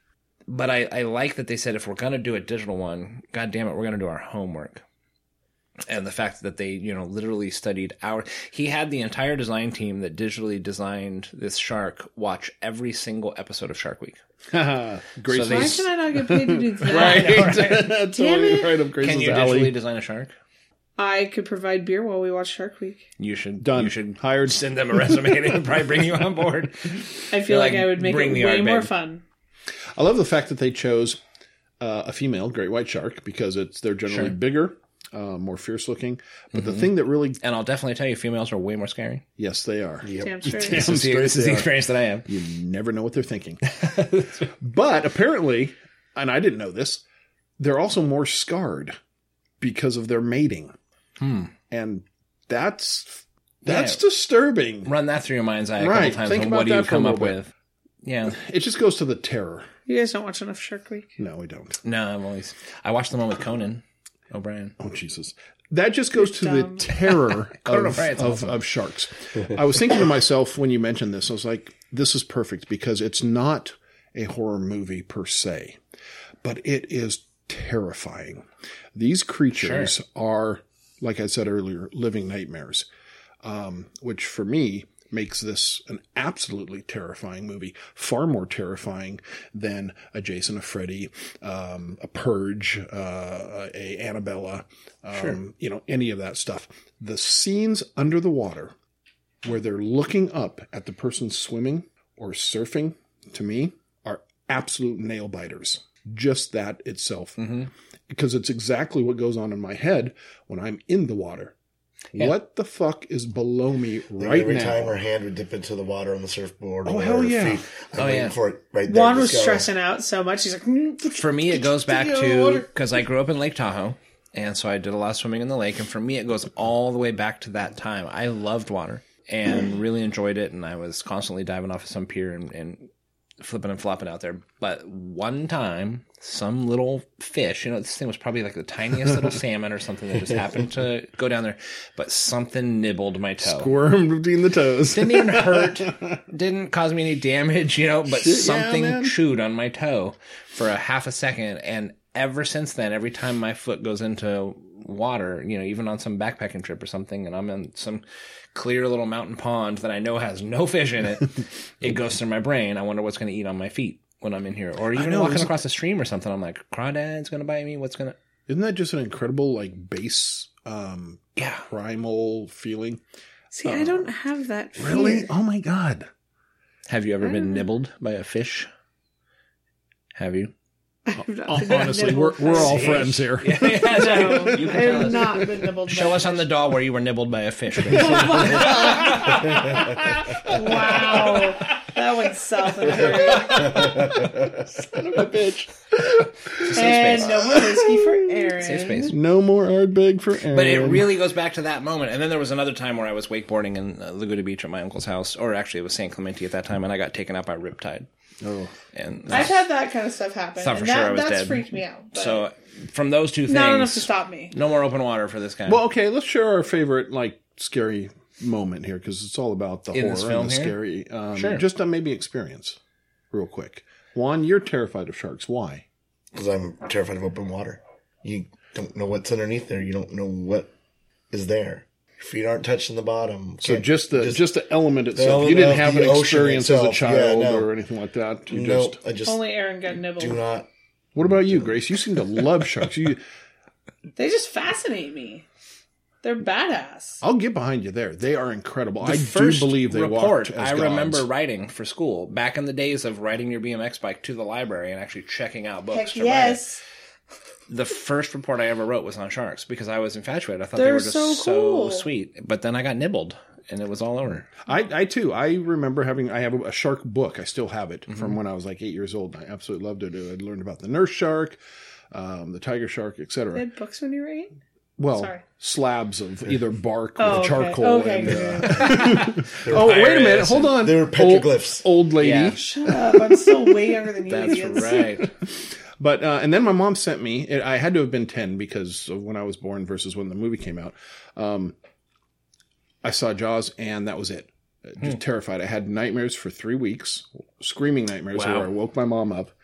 but I, I like that they said if we're going to do a digital one, God damn it, we're going to do our homework. And the fact that they, you know, literally studied our... He had the entire design team that digitally designed this shark watch every single episode of Shark Week. Grace, So they- Why can I not get paid to do that? right? That's Damn totally it. right up Grace's Can you alley. digitally design a shark? I could provide beer while we watch Shark Week. You should Done. You should Hired. send them a resume. They would probably bring you on board. I feel You're like, like, I would make bring it the way art, more babe. fun. I love the fact that they chose uh, a female great white shark because it's they're generally Sure. bigger, uh, more fierce looking. But Mm-hmm. the thing that really, And I'll definitely tell you, females are way more scary. yes, they are. Damn straight. Damn This is the, straight this is they the are. experience that I have. You never know what they're thinking. But apparently, and I didn't know this, they're also more scarred because of their mating, Hmm. and that's that's Yeah. disturbing. Run that through your mind's eye a Right. couple times. Think And about what do you that for a come up little bit. with? Yeah. It just goes to the terror. You guys don't watch enough Shark Week. No, we don't. No, I'm always. I watched the one with Conan O'Brien. Oh, Jesus. That just goes to dumb. the terror Conan of, O'Brien's of, awesome. of sharks. I was thinking to myself when you mentioned this, I was like, this is perfect because it's not a horror movie per se, but it is terrifying. These creatures are, like I said earlier, living nightmares, um, which for me makes this an absolutely terrifying movie, far more terrifying than a Jason, a Freddy, um, a Purge, uh, a Annabella, um, you know, any of that stuff. The scenes under the water where they're looking up at the person swimming or surfing, to me, are absolute nail biters. Just that itself. Mm-hmm. Because it's exactly what goes on in my head when I'm in the water. Yeah. What the fuck is below me right Every now? time her hand would dip into the water on the surfboard. or Oh, whatever, hell her yeah. feet, I'm Oh, waiting yeah. for it right there. Juan Just was go. stressing out so much. He's like, mm, For me, it goes back Get out of the to water. because I grew up in Lake Tahoe, and so I did a lot of swimming in the lake. And for me, it goes all the way back to that time. I loved water and really enjoyed it, and I was constantly diving off of some pier and, and flipping and flopping out there. But one time, some little fish, you know, this thing was probably like the tiniest little salmon or something that just happened to go down there, but something nibbled my toe. Squirm between the toes. Didn't even hurt, didn't cause me any damage, you know, but Shit, yeah, something man. chewed on my toe for a half a second. And ever since then, every time my foot goes into water, you know, even on some backpacking trip or something, and I'm in some clear little mountain pond that I know has no fish in it, it goes through my brain. I wonder what's going to eat on my feet when I'm in here. Or even know, walking isn't- across the stream or something, I'm like, crawdad's going to bite me. What's going to... Isn't that just an incredible, like, base, um, Yeah. primal feeling? see, I don't have that fear. Really? Oh my God. Have you ever I been don't know. nibbled by a fish? Have you? I've not been Honestly, we're, nibbled we're by all a fish. friends here. Yeah, that's right. No, You I can tell have us. not been nibbled Show by us a on the fish. doll where you were nibbled by a fish. Wow. That went south and hurt. Son of a bitch. Safe And space. no more whiskey for Aaron. Safe space. No more Ardbeg for Aaron. But it really goes back to that moment. And then there was another time where I was wakeboarding in uh, Laguna Beach at my uncle's house, or actually it was San Clemente at that time, and I got taken out by Riptide. Oh. And I've had that kind of stuff happen. Thought for and sure that, I was that's dead. freaked me out. But so from those two not enough to things, stop me. no more open water for this guy. Well, okay, let's share our favorite, like, scary moment here, because it's all about the In horror this film and the here? scary. Um, Sure. Just uh, maybe experience, real quick. Juan, you're terrified of sharks. Why? Because I'm terrified of open water. You don't know what's underneath there. You don't know what is there. Your feet aren't touching the bottom. So Can't- just the just, the element itself. element you didn't of have the an ocean experience as a itself. Yeah, child no. or anything like that. You no, just. I just Only Aaron got nibbled. do not. What about you, Grace? You seem to love sharks. You, They just fascinate me. They're badass. I'll get behind you there. They are incredible. The I do first believe they report walked as I remember gods. riding for school back in the days of riding your B M X bike to the library and actually checking out books. Heck to write it. yes. The first report I ever wrote was on sharks because I was infatuated. I thought They're they were just so so, cool. sweet. But then I got nibbled and it was all over. I, I too. I remember having. I have a shark book. I still have it Mm-hmm. from when I was like eight years old. I absolutely loved it. I learned about the nurse shark, um, the tiger shark, et They cetera. had books when you were eight? Well, Sorry. slabs of either bark Oh, or okay. charcoal. Okay, and, good. uh, oh, wait a minute. pirates Hold on. They were petroglyphs. Old, old lady. Yeah. Shut up. I'm still way younger than you That's idiots. right. But uh, and then my mom sent me. It, I had to have been ten because of when I was born versus when the movie came out. Um, I saw Jaws, and that was it. Just terrified. I had nightmares for three weeks, screaming nightmares Wow. where I woke my mom up,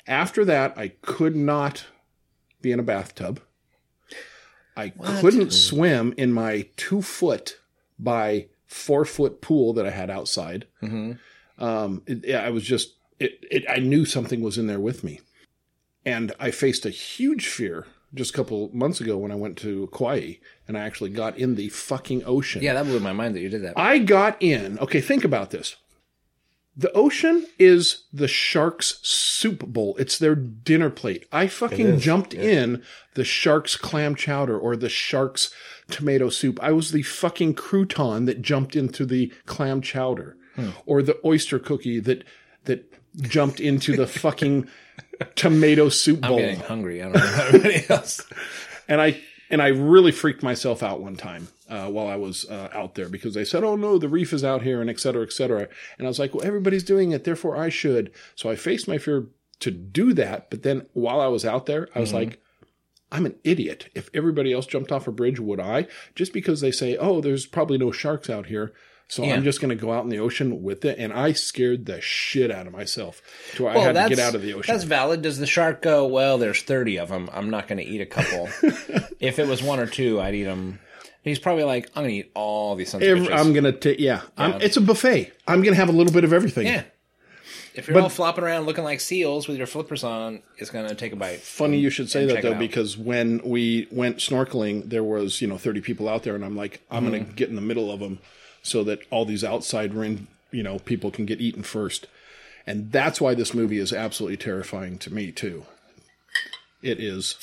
After that, I could not be in a bathtub. I couldn't swim in my two foot by four foot pool that I had outside. Mm-hmm. Um, it, yeah, I was just, it, it, I knew something was in there with me. And I faced a huge fear just a couple months ago when I went to Kauai and I actually got in the fucking ocean. Yeah, that blew my mind that you did that. I got in. Okay, think about this. The ocean is the sharks' soup bowl. It's their dinner plate. I fucking jumped yeah. in the sharks' clam chowder or the sharks' tomato soup. I was the fucking crouton that jumped into the clam chowder hmm. or the oyster cookie that that jumped into the fucking tomato soup bowl. I'm getting hungry. I don't know about everybody else. And I and I really freaked myself out one time uh, while I was uh, out there because they said, "Oh no, the reef is out here," and et cetera, et cetera. And I was like, "Well, everybody's doing it, therefore I should." So I faced my fear to do that. But then while I was out there, I was mm-hmm. like, "I'm an idiot. If everybody else jumped off a bridge, would I?" Just because they say, "Oh, there's probably no sharks out here." So yeah. I'm just going to go out in the ocean with it. And I scared the shit out of myself to where well, I had to get out of the ocean. That's valid. Does the shark go, well, there's thirty of them. I'm not going to eat a couple. If it was one or two, I'd eat them. He's probably like, I'm going to eat all these sons Every, of bitches. I'm going to take, yeah. yeah. It's a buffet. I'm going to have a little bit of everything. Yeah. If you're but, all flopping around looking like seals with your flippers on, it's going to take a bite. Funny and, you should say that, though, because when we went snorkeling, there was, you know, thirty people out there. And I'm like, I'm mm-hmm. going to get in the middle of them. So that all these outside ring, you know, people can get eaten first. And that's why this movie is absolutely terrifying to me, too. It is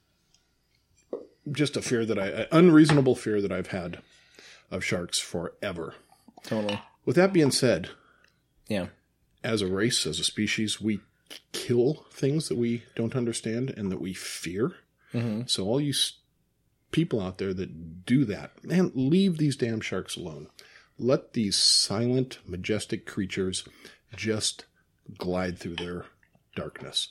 just a fear that I, an unreasonable fear that I've had of sharks forever. Totally. With that being said, yeah, as a race, as a species, we kill things that we don't understand and that we fear. Mm-hmm. So all you st- people out there that do that, man, leave these damn sharks alone. Let these silent, majestic creatures just glide through their darkness.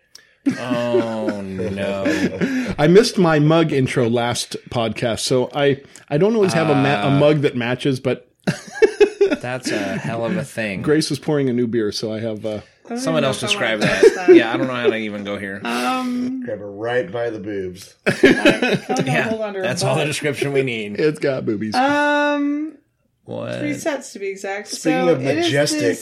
Oh, no. I missed my mug intro last podcast, so I, I don't always have uh, a, ma- a mug that matches, but... That's a hell of a thing. Grace is pouring a new beer, so I have... Uh, Someone else describe that. that. Yeah, I don't know how to even go here. Um, Grab her right by the boobs. I, yeah, hold on to that's all the description we need. It's got boobies. Um... What? Three sets to be exact. Speaking so of majestic,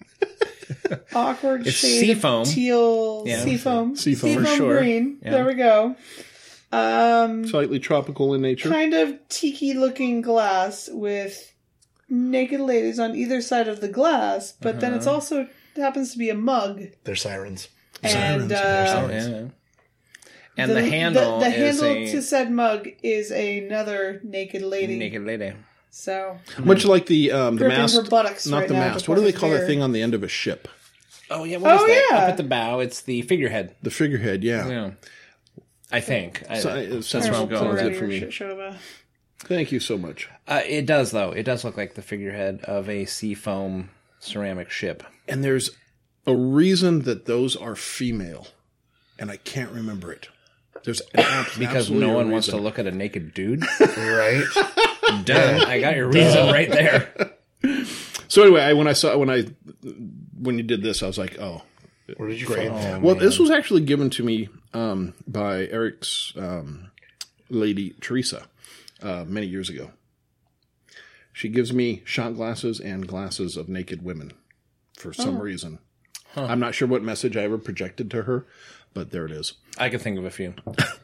awkward it's shade seafoam. of teal, yeah. seafoam, seafoam, seafoam for sure. green. Yeah. There we go. Um, Slightly tropical in nature. Kind of tiki-looking glass with naked ladies on either side of the glass, but uh-huh. then it's also it happens to be a mug. They're sirens. And sirens. Uh, oh, yeah. And the, the handle, the, the is handle a, to said mug is another naked lady. Naked lady. So much like the um, the mast, her buttocks not right the now mast. What do they call beer. that thing on the end of a ship? Oh yeah, what oh, is that? yeah. Up at the bow, it's the figurehead. The figurehead, yeah. Yeah, I think So, I, it that's where I'm going. Sounds good for me. Thank you so much. Uh, it does, though. It does look like the figurehead of a seafoam ceramic ship. And there's a reason that those are female, and I can't remember it. There's an because no one wants to look at a naked dude, right? Done. I got your reason right there. So anyway, I, when I saw when I when you did this, I was like, "Oh, where did you great!" find that? Well, man. This was actually given to me um, by Eric's um, lady Teresa uh, many years ago. She gives me shot glasses and glasses of naked women for some oh. reason. Huh. I'm not sure what message I ever projected to her, but there it is. I can think of a few.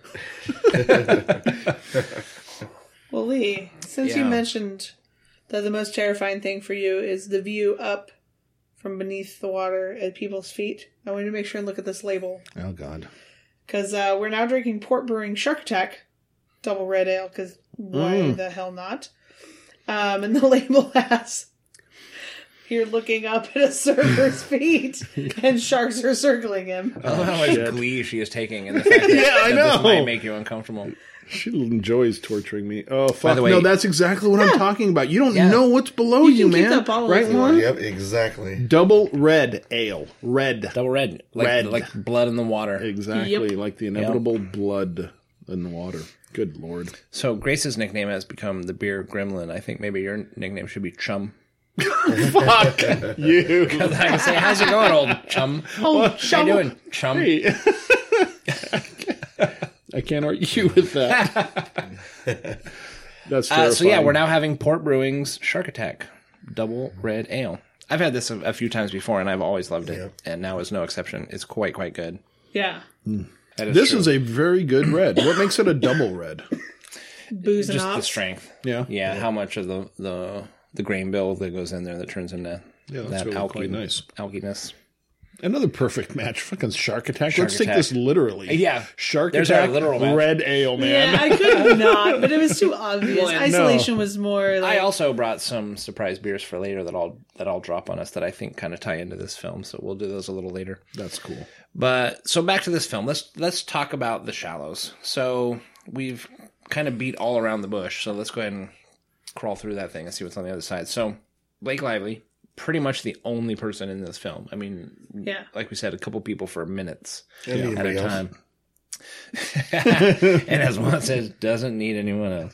Well, Lee, since yeah. you mentioned that the most terrifying thing for you is the view up from beneath the water at people's feet, I wanted to make sure and look at this label. Oh, God. Because uh, we're now drinking Port Brewing Shark Attack Double Red Ale, because why mm. the hell not? Um, and the label has... You're looking up at a surfer's feet, and sharks are circling him. I don't know how much glee she is taking in the fact that, yeah, I that know. this might make you uncomfortable. She enjoys torturing me. Oh, fuck. By the way, no, that's exactly what yeah. I'm talking about. You don't yeah. know what's below you, you man. Right, Lauren? Yep, exactly. Double red ale. Red. Double red. Like, red. Like blood in the water. Exactly. Yep. Like the inevitable yep. blood in the water. Good Lord. So Grace's nickname has become the beer gremlin. I think maybe your nickname should be Chum. Fuck you. I say, how's it going, old chum? Oh, How you doing, chum? Hey. I can't argue with that. That's terrifying. Uh, so yeah, we're now having Port Brewing's Shark Attack Double Red Ale. I've had this a, a few times before, and I've always loved it, Yeah. and now is no exception. It's quite, quite good. Yeah. That is This true. is a very good red. What makes it a double red? Booze and just the hops. strength. Yeah. Yeah, how much of the, the the grain bill that goes in there that turns into Yeah, that's that really alky, quite nice. alkiness. Another perfect match. Fucking Shark Attack. Shark Let's take Attack. this literally. Yeah. Shark There's Attack our literal match. red ale, man. Yeah, I could not, but it was too obvious. Well, yeah, Isolation was more like... I also brought some surprise beers for later that I'll that I'll drop on us that I think kind of tie into this film, so we'll do those a little later. That's cool. But so back to this film. Let's let's talk about The Shallows. So we've kind of beat all around the bush. So let's go ahead and crawl through that thing and see what's on the other side. So Blake Lively, pretty much the only person in this film. I mean, Yeah. like we said, a couple people for minutes And at a anybody else. time. And as one says, doesn't need anyone else.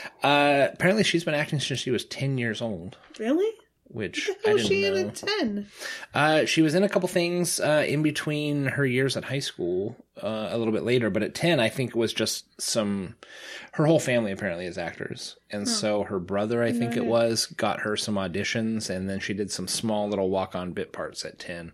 Uh, apparently, she's been acting since she was ten years old, Really? which What the I hell didn't is she know. in at ten? Uh, she was in a couple things uh, in between her years at high school, uh, a little bit later. But at ten, I think it was just some. Her whole family apparently is actors, and so her brother, I think it was, got her some auditions, and then she did some small little walk-on bit parts at ten.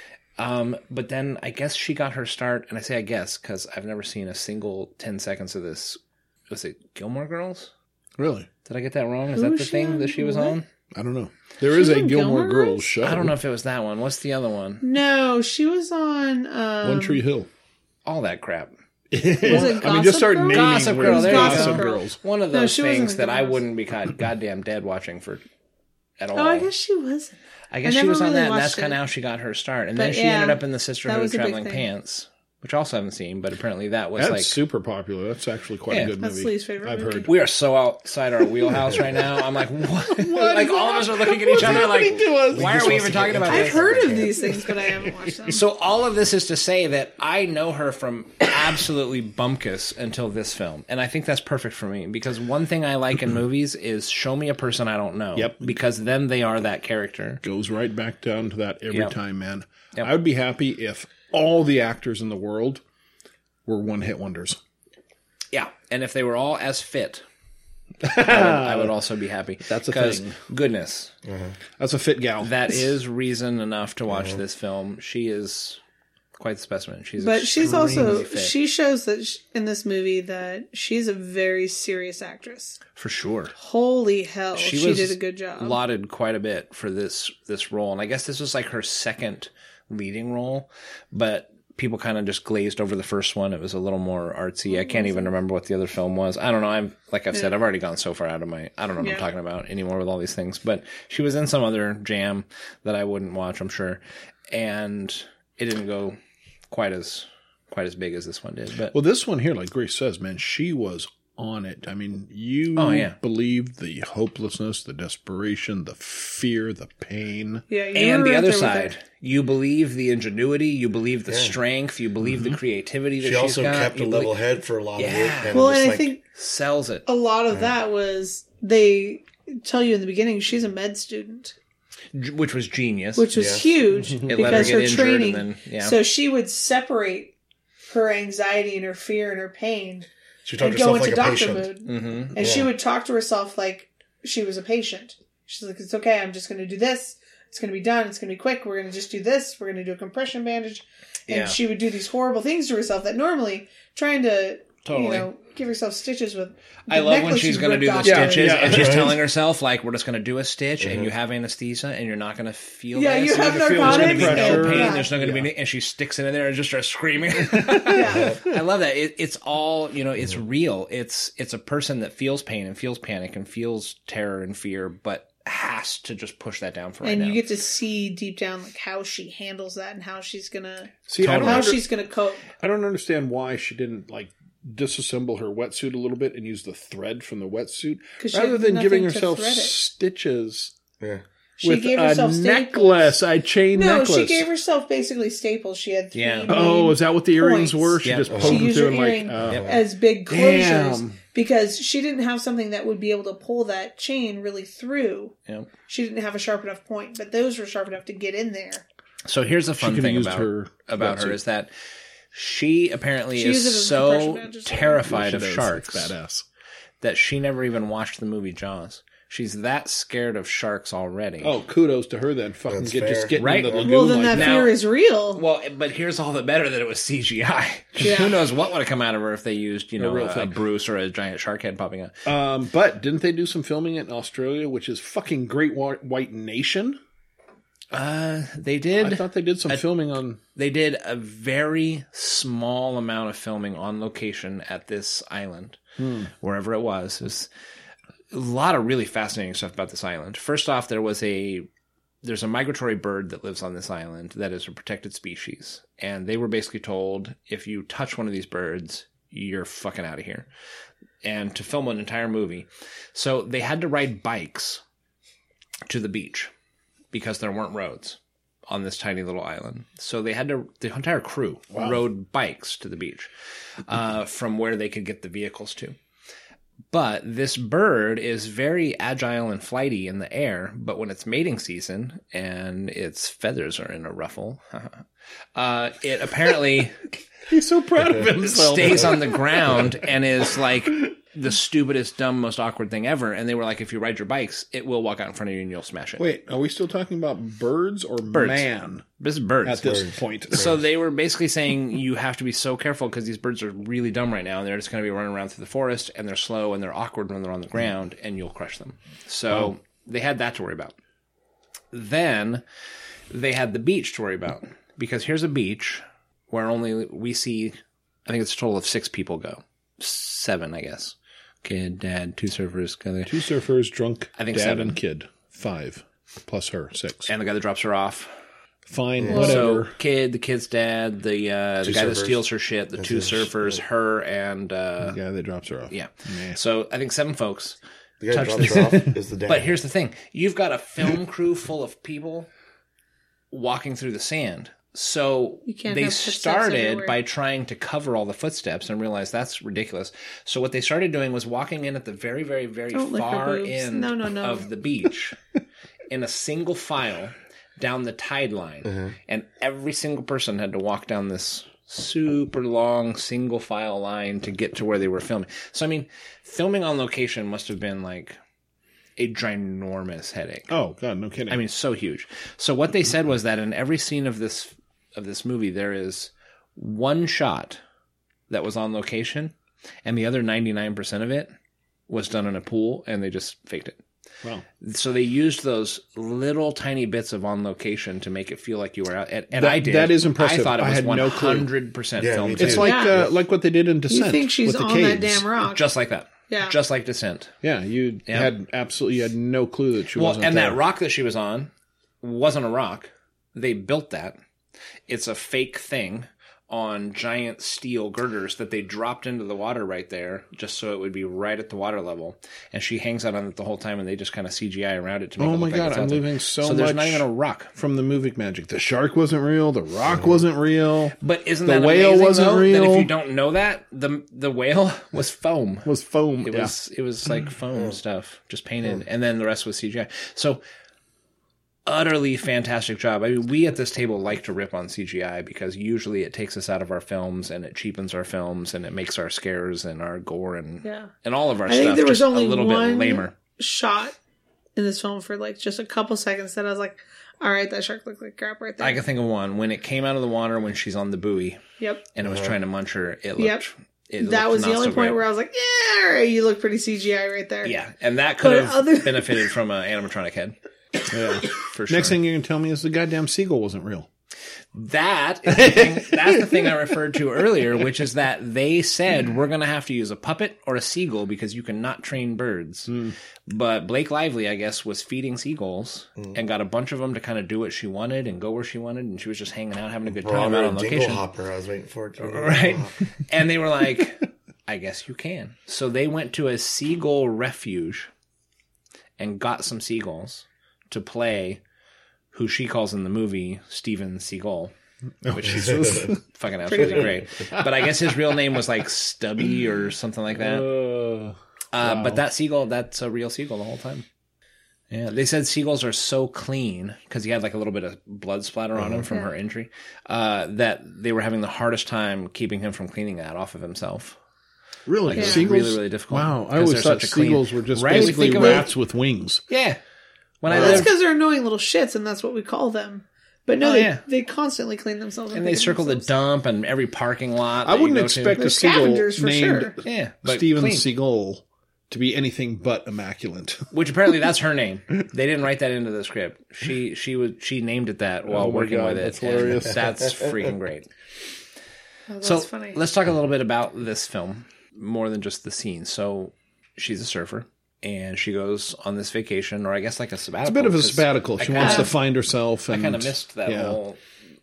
Um, but then I guess she got her start, and I say I guess because I've never seen a single ten seconds of this. Was it Gilmore Girls? Really? Did I get that wrong? Is Who that was the she thing on? that she was What? on? I don't know. There is She a was on Gilmore, Gilmore Girls Girls? show. I don't know if it was that one. What's the other one? No, she was on... Um, One Tree Hill. All that crap. Was it I mean, just Gossip start Girl? naming Gossip where Girl, it's there you go. Gossip Gossip Girl. Girls. One of No, those she wasn't things in that I Gilmore. wouldn't be god, goddamn dead watching for at all. Oh, I guess she was. I guess I she never was on really that, and that's watched kind of it. how she got her start. And But then she yeah, ended up in the that Sisterhood of was a big Traveling thing. Pants, which I also haven't seen, but apparently that was That's like... super popular. That's actually quite Yeah. a good That's movie. Lee's favorite I've movie. heard. We are so outside our wheelhouse right now. I'm like, what? like, all of us are looking at each other like, why are just we wants even to talking get about into I've this? heard of these things, but I haven't watched them. So all of this is to say that I know her from absolutely bumkus until this film. And I think that's perfect for me because one thing I like in movies is show me a person I don't know. Yep. Because then they are that character. Goes right back down to that every Yep. time, man. Yep. I would be happy if all the actors in the world were one-hit wonders. Yeah. And if they were all as fit, I, would, I would also be happy. That's a 'Cause, thing. goodness, That's a fit gal. that is reason enough to watch this film. She is quite the specimen. She's But she's also extremely fit. she shows that sh in this movie that she's a very serious actress. for sure. Holy hell, She she, was did a good job. lauded quite a bit for this this role, and I guess this was like her second leading role, but people kind of just glazed over the first one. It was a little more artsy. I can't even remember what the other film was. I don't know. I'm like I've said, I've already gone so far out of my. I don't know what Yeah. I'm talking about anymore with all these things. But she was in some other jam that I wouldn't watch, I'm sure, and it didn't go quite as quite as big as this one did. But Well, this one here, like Grace says, man, she was on it. I mean, you Oh, yeah. believed the hopelessness, the desperation, the fear, the pain. yeah, you and were the right other there with side, her. you believe the ingenuity, you believe the strength, you believe the creativity that She she's also got. kept a you level believe- head for a lot Yeah. of it. And Well, just and I like, think sells it. a lot of that was they tell you in the beginning she's a med student, G- which was genius. which was Yeah. huge It let her because get her injured training. and then- yeah. So she would separate her anxiety and her fear and her pain she talked and to go herself into like a doctor patient. mood. Mm-hmm. And she Yeah. would talk to herself like she was a patient. She's like, it's okay. I'm just going to do this. It's going to be done. It's going to be quick. We're going to just do this. We're going to do a compression bandage. And Yeah. she would do these horrible things to herself that normally trying to, Totally. you know, give herself stitches with. I the love when necklace she's you going to do ripped the off her. stitches Yeah, and she's right. telling herself, like, we're just going to do a stitch and you have anesthesia and you're not going to feel Yeah, this. you have There's going to narcotics. be no pressure. pain. Yeah. There's not going to be any, and she sticks it in there and just starts screaming. Yeah. I love that. It, it's all, you know, it's real. It's, it's a person that feels pain and feels panic and feels terror and fear, but has to just push that down for right And now. you get to see deep down like how she handles that and how she's gonna See, I, don't how under- she's gonna cope. I don't understand why she didn't like disassemble her wetsuit a little bit and use the thread from the wetsuit 'Cause she rather had than giving nothing to herself thread it. stitches. Yeah. She with gave a herself necklace, a chain No, necklace. she gave herself basically staples. She had three Yeah. main Oh, is that what the earrings points. were? She Yeah. just She poked them used through her and like, earring oh. Yep. as big closures Damn. because she didn't have something that would be able to pull that chain really through. Yeah. She didn't have a sharp enough point, but those were sharp enough to get in there. So here's the fun could've thing used about her about her wetsuit. is that she apparently She used it as is a compression so band, just- terrified She of does. sharks It's badass. that she never even watched the movie Jaws. She's that scared of sharks already. Oh, kudos to her then. Fucking That's get fair. just getting Right. in the lagoon Well, then like that that. Now- fear is real. Well, but here's all the better that it was C G I. Yeah. Who knows what would have come out of her if they used, you know, real a, a thing. Bruce or a giant shark head popping up. Um, but didn't they do some filming in Australia, which is fucking Great Wa- White Nation? Uh, they I did. thought they did some filming on. They did a very small amount of filming on location at this island, wherever it was. It was a lot of really fascinating stuff about this island. First off, there was a there's a migratory bird that lives on this island that is a protected species, and they were basically told if you touch one of these birds, you're fucking out of here. And to film an entire movie, so they had to ride bikes to the beach because there weren't roads on this tiny little island. So they had to, the entire crew rode bikes to the beach uh, from where they could get the vehicles to. But this bird is very agile and flighty in the air, but when it's mating season and its feathers are in a ruffle, uh, it apparently He's so proud of himself. stays on the ground and is like the stupidest, dumb, most awkward thing ever. And they were like, if you ride your bikes, it will walk out in front of you and you'll smash it. Wait, are we still talking about birds or Birds. man This is birds. at this point? So they were basically saying you have to be so careful because these birds are really dumb right now and they're just going to be running around through the forest and they're slow and they're awkward when they're on the ground and you'll crush them. So they had that to worry about. Then they had the beach to worry about because here's a beach where only we see, I think it's a total of six people go. Seven, I guess. Kid, dad, two surfers. Kinda. Two surfers, drunk, I think dad seven. and kid. Five. Plus her. Six. And the guy that drops her off. Fine, So whatever. kid, the kid's dad, the uh, the Two guy that surfers. steals her shit, the two surfers, her, and uh, The guy that drops her off. yeah. So I think seven folks. The guy Touch who drops her off is the dad. But here's the thing: you've got a film crew full of people walking through the sand. So You can't they have footsteps started everywhere. by trying to cover all the footsteps and realized that's ridiculous. So what they started doing was walking in at the very, very, very Don't lick her far boobs. end No, no, no. of the beach in a single file down the tide line. Uh-huh. And every single person had to walk down this super long single file line to get to where they were filming. So, I mean, filming on location must have been like a ginormous headache. Oh, God, no kidding. I mean, so huge. So what they said was that in every scene of this of this movie, there is one shot that was on location, and the other ninety-nine percent of it was done in a pool, and they just faked it. wow. So they used those little tiny bits of on location to make it feel like you were out. And, and That- I did. that is impressive. I thought it I was had one no clue. hundred percent Yeah, me filmed. too. It's too. like Yeah. uh, like what they did in Descent. You think she's with the on that caves. damn rock. just like that. Yeah. Just like Descent. Yeah, you Yeah. had absolutely you had no clue that she Well, wasn't and there. that rock that she was on wasn't a rock. They built that. It's a fake thing on giant steel girders that they dropped into the water right there just so it would be right at the water level. And she hangs out on it the whole time and they just kind of C G I around it to make Oh it my look like God, it's I'm out there. losing so So there's much not even a rock. from the movie magic. The shark wasn't real. The rock wasn't real. But isn't The that whale amazing, wasn't though, real. that if you don't know that, the the whale was foam. Was foam. It yeah. was it was like foam stuff, just painted, and then the rest was C G I. So utterly fantastic job. I mean, we at this table like to rip on C G I because usually it takes us out of our films and it cheapens our films and it makes our scares and our gore and Yeah. and all of our I stuff think there was just only a little one bit lamer. shot in this film for like just a couple seconds that I was like, all right, that shark looked like crap right there. I can think of one when it came out of the water when she's on the buoy Yep. and it was trying to munch her. It looked. Yep. It That looked was the not only so point great. where I was like, yeah, all right, you look pretty C G I right there. Yeah, and that could But have other- benefited from an animatronic head. Yeah. For sure. Next thing you're gonna tell me is the goddamn seagull wasn't real. That is the thing, that's the thing I referred to earlier, which is that they said we're going to have to use a puppet or a seagull because you cannot train birds. Mm. But Blake Lively, I guess, was feeding seagulls and got a bunch of them to kind of do what she wanted and go where she wanted, and she was just hanging out, having a good time Brought out her on a location. dingle hopper. I was waiting for it. To Right? And they were like, I guess you can. So they went to a seagull refuge and got some seagulls, to play who she calls in the movie Steven Seagal, which is fucking absolutely great. But I guess his real name was like Stubby or something like that. Uh, Uh, wow. But that seagull, that's a real seagull the whole time. Yeah, they said seagulls are so clean because he had like a little bit of blood splatter on him from Yeah. her injury, uh, that they were having the hardest time keeping him from cleaning that off of himself. really? Like, it was Seagulls? really, really difficult. Wow. I because always they're thought such a clean- seagulls were just Right? basically Think of it- rats with wings. Yeah. When I Well, that's lived, because they're annoying little shits, and that's what we call them. But no, Oh, they, yeah. they constantly clean themselves. and they pick circle the themselves. dump and every parking lot. I that you wouldn't go expect They're a seagull scavengers for named sure. to. Yeah, but Steven clean. Seagal to be anything but immaculate. Which apparently that's her name. They didn't write that into the script. She she was she named it that while Oh my working God, with it. that's and hilarious. That's freaking great. Oh, that's So funny. let's talk a little bit about this film, more than just the scene. So she's a surfer, and she goes on this vacation, or I guess like a sabbatical. It's a bit of a 'cause sabbatical. I She wants to kinda- find herself. I And, kind of missed that yeah. whole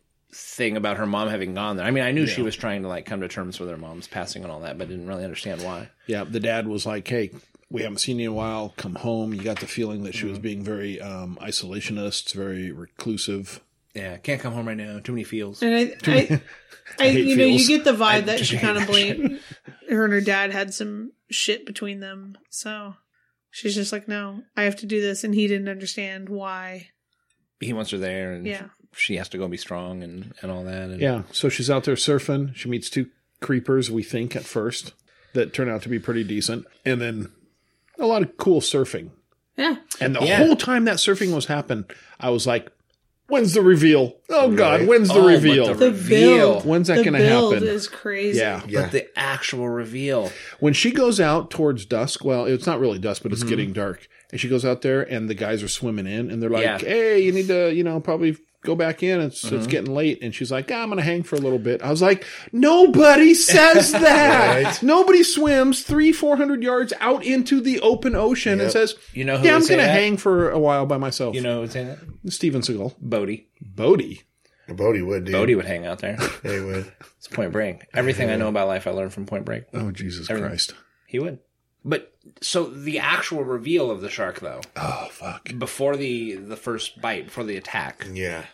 thing about her mom having gone there. I mean, I knew she Yeah. was trying to like come to terms with her mom's passing and all that, but didn't really understand why. Yeah, the dad was like, "Hey, we haven't seen you in a while. Come home." You got the feeling that she was Mm-hmm. being very um, isolationist, very reclusive. Yeah, can't come home right now. Too many feels. And I, I, I, hate you know, you feels. get the vibe I that she hate kind of that blamed her and her dad had some shit between them. So she's just like, no, I have to do this, and he didn't understand why. He wants her there, and Yeah. she has to go be strong and, and all that. And Yeah, so she's out there surfing. She meets two creepers, we think at first, that turn out to be pretty decent, and then a lot of cool surfing. Yeah, And the Yeah. whole time that surfing was happening, I was like, "When's the reveal? Oh God, Right. when's the Oh, but reveal? the the reveal. build. When's that the gonna build happen? is crazy. Yeah. Yeah. But the actual reveal. When she goes out towards dusk, well, it's not really dusk, but Mm-hmm. it's getting dark. And she goes out there and the guys are swimming in and they're like, Yeah. "Hey, you need to, you know, probably go back in. It's Mm-hmm. it's getting late." And she's like, "Ah, I'm going to hang for a little bit." I was like, "Nobody says that. Right. Nobody swims three, four hundred yards out into the open ocean and Yep. says, You know who yeah, would I'm say going to that? hang for a while by myself." You know who would say that? Steven Seagal. Bodie. Bodie. Bodie would, dude. Bodie would hang out there. He would. It's Point Break. Everything I know about life I learned from Point Break. Oh, Jesus Everything. Christ. He would. But so the actual reveal of the shark, though, Oh, fuck. before the the first bite, before the attack, Yeah.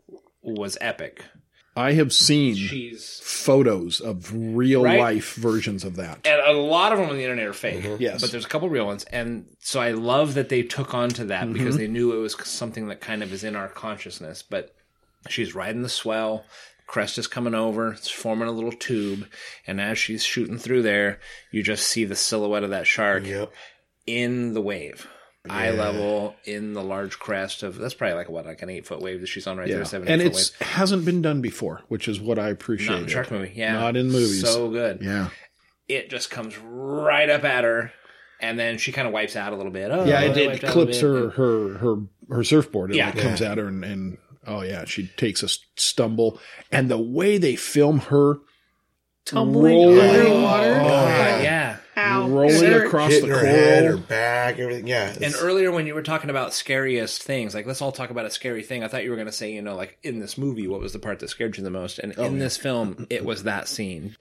was epic. I have seen She's photos of real Right? life versions of that. and a lot of them on the internet are fake. Yes. But there's a couple real ones, and so I love that they took on to that because they knew it was something that kind of is in our consciousness. But she's riding the swell. Crest is coming over. It's forming a little tube. And as she's shooting through there, you just see the silhouette of that shark Yep. in the wave. Eye Yeah. level in the large crest of, that's probably like what, like an eight foot wave that she's on right Yeah. there, seven, And eight foot it's wave. hasn't been done before, which is what I Not appreciate. in the shark movie. Yeah. Not in movies. So good. Yeah. It just comes right up at her. And then she kind of wipes out a little bit. Oh, Yeah, I it, it wiped out a clips little her, bit. her, her, her surfboard. And Yeah. it comes at her and, and, oh yeah, she takes a stumble. And the way they film her Tumbling Rolling. underwater. Oh, yeah. yeah. Ow. rolling Sure. across Hitting the her head, her coral. back, everything. Yeah. And it's- earlier when you were talking about scariest things, like let's all talk about a scary thing. I thought you were going to say, you know, like in this movie, what was the part that scared you the most? And Oh, in this film, it was that scene.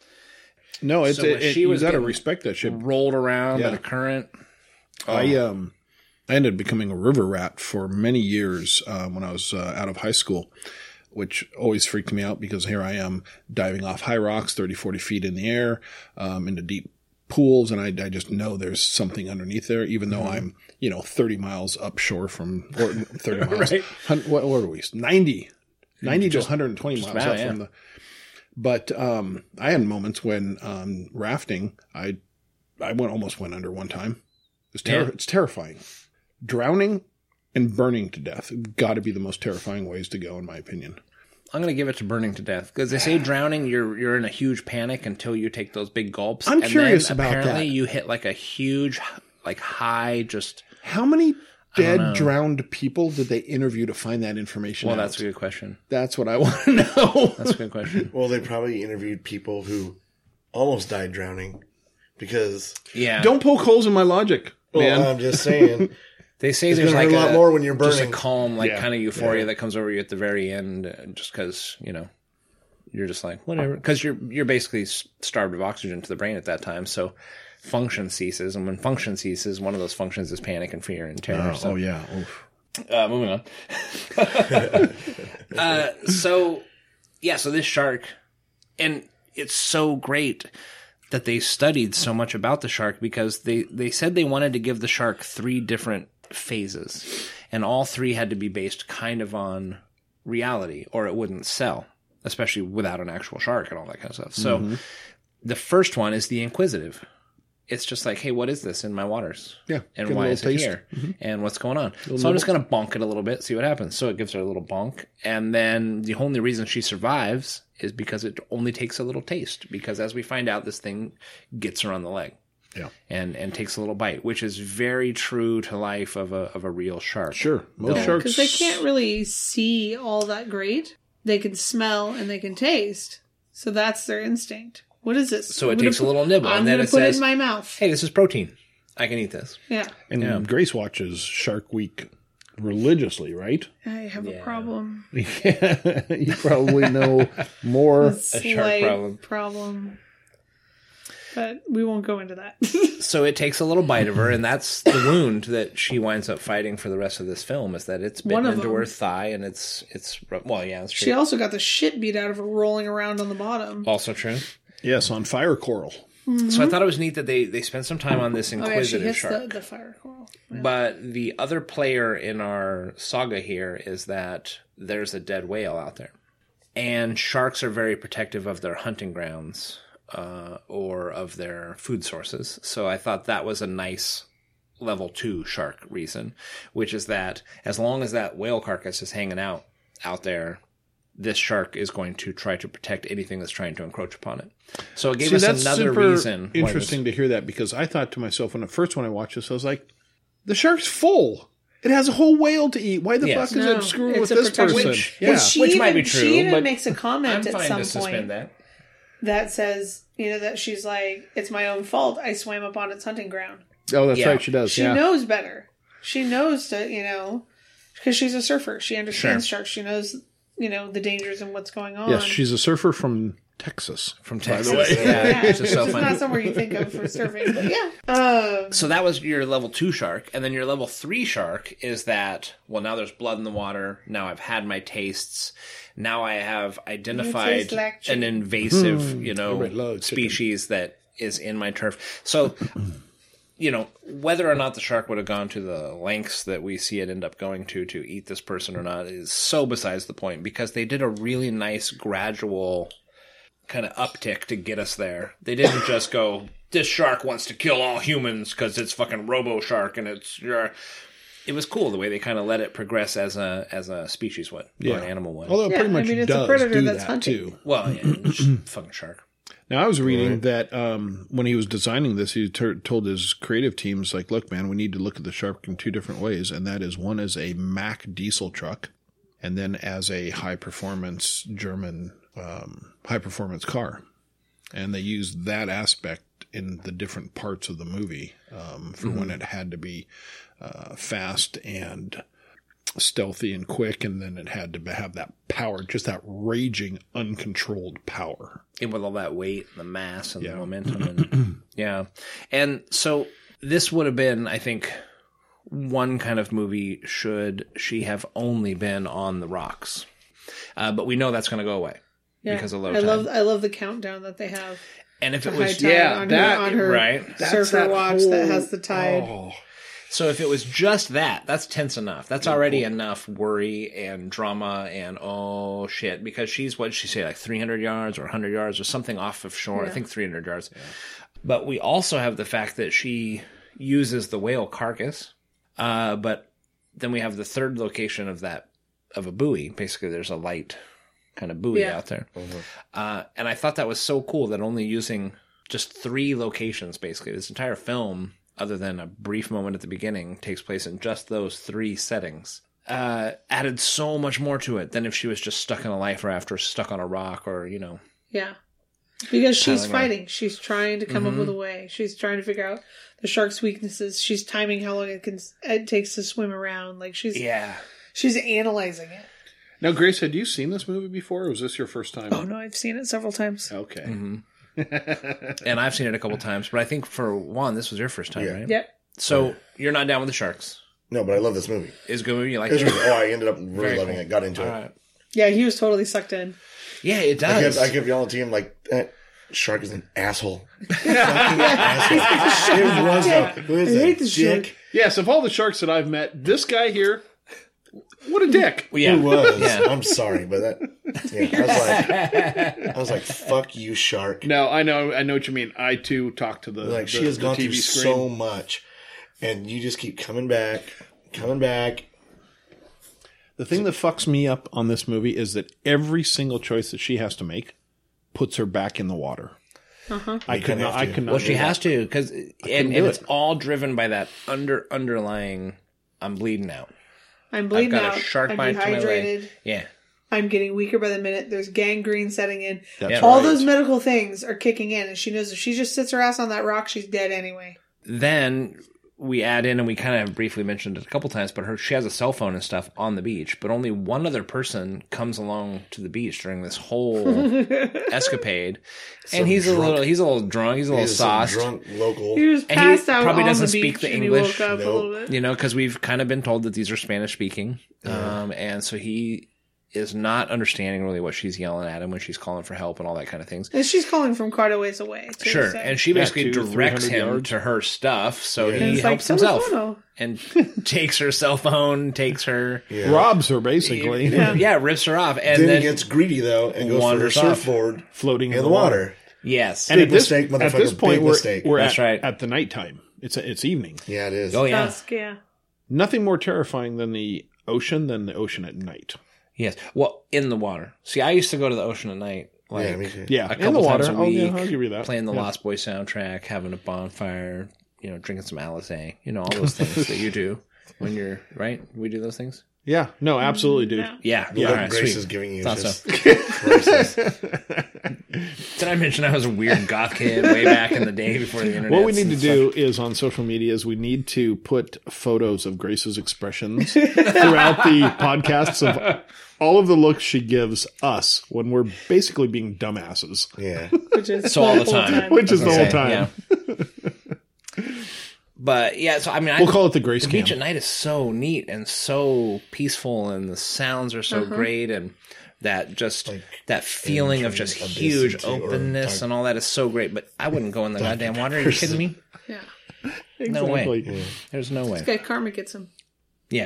No, it's So when it, it, she you was got to getting respect that shit. Rolled around Yeah. by the current. I um, I ended up becoming a river rat for many years um, when I was uh, out of high school, which always freaked me out because here I am diving off high rocks, thirty, forty feet in the air, um, into deep pools. And I, I just know there's something underneath there, even though I'm, you know, thirty miles upshore from, or thirty miles, Right. hun- what, what are we? ninety, ninety to one hundred twenty miles about, up yeah. from the, but, um, I had moments when, um, rafting, I, I went, almost went under one time. It's, ter- Yeah. it's terrifying. Drowning and burning to death got to be the most terrifying ways to go, in my opinion. I'm going to give it to burning to death because they say drowning, you're you're in a huge panic until you take those big gulps. I'm and curious then about apparently that. you hit like a huge, like high, just. How many dead, know. drowned people did they interview to find that information Well, out? that's a good question. That's what I want to know. That's a good question. well, they probably interviewed people who almost died drowning because. Yeah. Don't poke holes in my logic, man. Well, I'm just saying. They say It's there's gonna like hurt a lot a, more when you're just a burning. calm, like Yeah. kind of euphoria Yeah. that comes over you at the very end, uh, just because you know you're just like whatever, because you're you're basically s- starved of oxygen to the brain at that time, so function ceases, and when function ceases, one of those functions is panic and fear and terror. oh, so oh, yeah. Oof. Uh, moving on. uh, so, yeah, so this shark, and it's so great that they studied so much about the shark because they, they said they wanted to give the shark three different phases, and all three had to be based kind of on reality or it wouldn't sell, especially without an actual shark and all that kind of stuff. So mm-hmm. the first one is the inquisitive. It's just like, hey, what is this in my waters? Yeah. And why is it taste. here? Mm-hmm. And what's going on? So I'm just going to bonk it a little bit, see what happens. So it gives her a little bonk. And then the only reason she survives is because it only takes a little taste. Because as we find out, this thing gets her on the leg. Yeah. And and takes a little bite, which is very true to life of a of a real shark. Sure. Most yeah, sharks. Because they can't really see all that great. They can smell and they can taste. So that's their instinct. What is this? So I'm it takes put, a little nibble, I'm and then gonna it put says, it in my mouth. hey, this is protein. I can eat this. Yeah. And yeah. Grace watches Shark Week religiously, right? I have yeah. a problem. Yeah, you probably know more. A, a shark problem. problem. But we won't go into that. So it takes a little bite of her, and that's the wound that she winds up fighting for the rest of this film, is that it's bitten into them. her thigh, and it's, it's well, yeah, it's true. She also got the shit beat out of her rolling around on the bottom. Also true. Yes, on fire coral. Mm-hmm. So I thought it was neat that they, they spent some time on this inquisitive oh, yeah, she hits shark. The, the fire coral. Yeah. But the other player in our saga here is that there's a dead whale out there. And sharks are very protective of their hunting grounds uh, or of their food sources. So I thought that was a nice level two shark reason, which is that as long as that whale carcass is hanging out out there, this shark is going to try to protect anything that's trying to encroach upon it. So it gave See, us that's another super reason. Interesting to hear that, because I thought to myself when the first when I watched this, I was like, the shark's full. It has a whole whale to eat. Why the Yes. fuck is No, it screwing it's with a this protection. person? Which- yeah. Well, she Which even, might be true, She even but makes a comment I'm at fine some to suspend point that. that says, you know, that she's like, it's my own fault. I swam up on its hunting ground. oh, that's Yeah. right. She does. She yeah. knows better. She knows to, you know, because she's a surfer. She understands Sure. sharks. She knows, you know, the dangers and what's going on. Yes, she's a surfer from Texas. From By Texas. the way. Yeah, Yeah, which which is so is funny. not somewhere you think of for surfing, but yeah. Um, So that was your level two shark. And then your level three shark is that, well, now there's blood in the water. Now I've had my tastes. Now I have identified taste like chicken. an invasive, you know, I love chicken. species that is in my turf. So, you know, whether or not the shark would have gone to the lengths that we see it end up going to to eat this person or not is so besides the point, because they did a really nice gradual kind of uptick to get us there. They didn't just go, this shark wants to kill all humans because it's fucking Robo Shark and it's your. It was cool the way they kind of let it progress as a as a species would, Yeah. or an animal would. Although it Yeah, pretty I much mean, it's a does predator do that's that hunting. too. well, yeah, it's fucking shark. Now, I was reading that um, when he was designing this, he ter- told his creative teams, like, look, man, we need to look at the shark in two different ways. And that is, one is a Mack diesel truck, and then as a high-performance German um, high-performance car. And they used that aspect in the different parts of the movie um, for mm-hmm. when it had to be uh, fast and stealthy and quick, and then it had to have that power, just that raging, uncontrolled power. And with all that weight and the mass and Yeah. the momentum. And, yeah. And so this would have been, I think, one kind of movie should she have only been on the rocks. Uh, but we know that's going to go away yeah. because of low I tide. love, I love the countdown that they have. and if The it high was, tide yeah, on that- her, on her right. That's surfer that watch whole- that has the tide. Oh. So if it was just that, that's tense enough. That's already enough worry and drama and oh shit, because she's, what did she say, like three hundred yards or one hundred yards or something off of shore. Yeah. I think three hundred yards. Yeah. But we also have the fact that she uses the whale carcass. Uh, but then we have the third location of that, of a buoy. Basically, there's a light kind of buoy Yeah. out there. Mm-hmm. Uh, and I thought that was so cool that only using just three locations, basically, this entire film, other than a brief moment at the beginning, takes place in just those three settings. Uh, added so much more to it than if she was just stuck in a life raft or stuck on a rock or, you know. Yeah. Because she's Paddling fighting. She's trying to come Mhm. up with a way. She's trying to figure out the shark's weaknesses. She's timing how long it can it takes to swim around. Like she's Yeah. she's analyzing it. Now, Grace, had you seen this movie before, or was this your first time? Oh no, I've seen it several times. Okay. Mm-hmm. And I've seen it a couple times, but I think for Juan, this was your first time, Yeah. right? Yep. So you're not down with the sharks. No, but I love this movie. Is a good movie. You like It's it? really- oh, I ended up really Very loving cool. it. Got into All it. right. Yeah, he was totally sucked in. Yeah, it I does. kept, I kept yelling to him like, that shark is an asshole. Fucking asshole. It was a, who is I hate a this dick. shark. Yes, of all the sharks that I've met, this guy here, what a dick. Well, yeah. It was. Yeah. I'm sorry, but that. Yeah, I was like, I was like, fuck you, shark. No, I know, I know what you mean. I too talked to the Like the, she has the gone T V through screen. so much, and you just keep coming back, coming back. The thing that fucks me up on this movie is that every single choice that she has to make puts her back in the water. Uh-huh. I You could kinda not. have I to. could not. Well, do she that. has to because, and, and do it's it. all driven by that under underlying. I'm bleeding out. I'm I've bleeding got out. a shark I'm bite to my leg. dehydrated. Yeah, I'm getting weaker by the minute. There's gangrene setting in. That's Yeah. All right. those medical things are kicking in, and she knows if she just sits her ass on that rock, she's dead anyway. then we add in, and we kind of briefly mentioned it a couple times, but her she has a cell phone and stuff on the beach, but only one other person comes along to the beach during this whole escapade, Some and he's a drunk- little he's a little drunk, he's a little He's some sauced, drunk local. He was And he passed out probably on doesn't the speak beach, the and English. he woke up Nope. a little bit. you know, because we've kind of been told that these are Spanish speaking, um, and so he is not understanding really what she's yelling at him when she's calling for help and all that kind of things. And she's calling from quite a ways away. Too, Sure, so. and she basically two, directs three hundred him yards. to her stuff, so Yeah. And he it's like, helps himself "Telefono." and takes her cell phone, takes her, Yeah. robs her basically, yeah, rips her off, and then, then he gets greedy though and goes for her wanders off. surfboard floating in the water. yes, And Big at this, mistake, at this motherfucker, point, big we're, mistake. we're That's at, right. at the nighttime. It's it's evening. Yeah, it is. oh yeah, Dusk, yeah. Nothing more terrifying than the ocean than the ocean at night. yes. Well, in the water. See, I used to go to the ocean at night, like Yeah, me too. Yeah, a in couple the water. times a I'll, week, yeah, I'll give you that. playing the Yeah. Lost Boys soundtrack, having a bonfire, you know, drinking some Alizé, you know, all those things that you do when you're right. We do those things. Yeah, no, absolutely, dude. No. Yeah, The all look right, Grace sweet. is giving you Thought is so. just priceless. Did I mention I was a weird goth kid way back in the day before the internet? What we need to do is on social media is we need to put photos of Grace's expressions throughout the podcasts of all of the looks she gives us when we're basically being dumbasses, Yeah. Which is So all the full time. which is the whole Okay, time. yeah. But yeah, so I mean, I, We'll call it the Grace the Cam. beach at night is so neat and so peaceful, and the sounds are so great, and that just Like that feeling of just abyss huge into- or openness dark- and all that is so great. But I wouldn't go in the goddamn water. Are you kidding me? Yeah. No way. Exactly. There's no way. This guy Karma gets him. Yeah.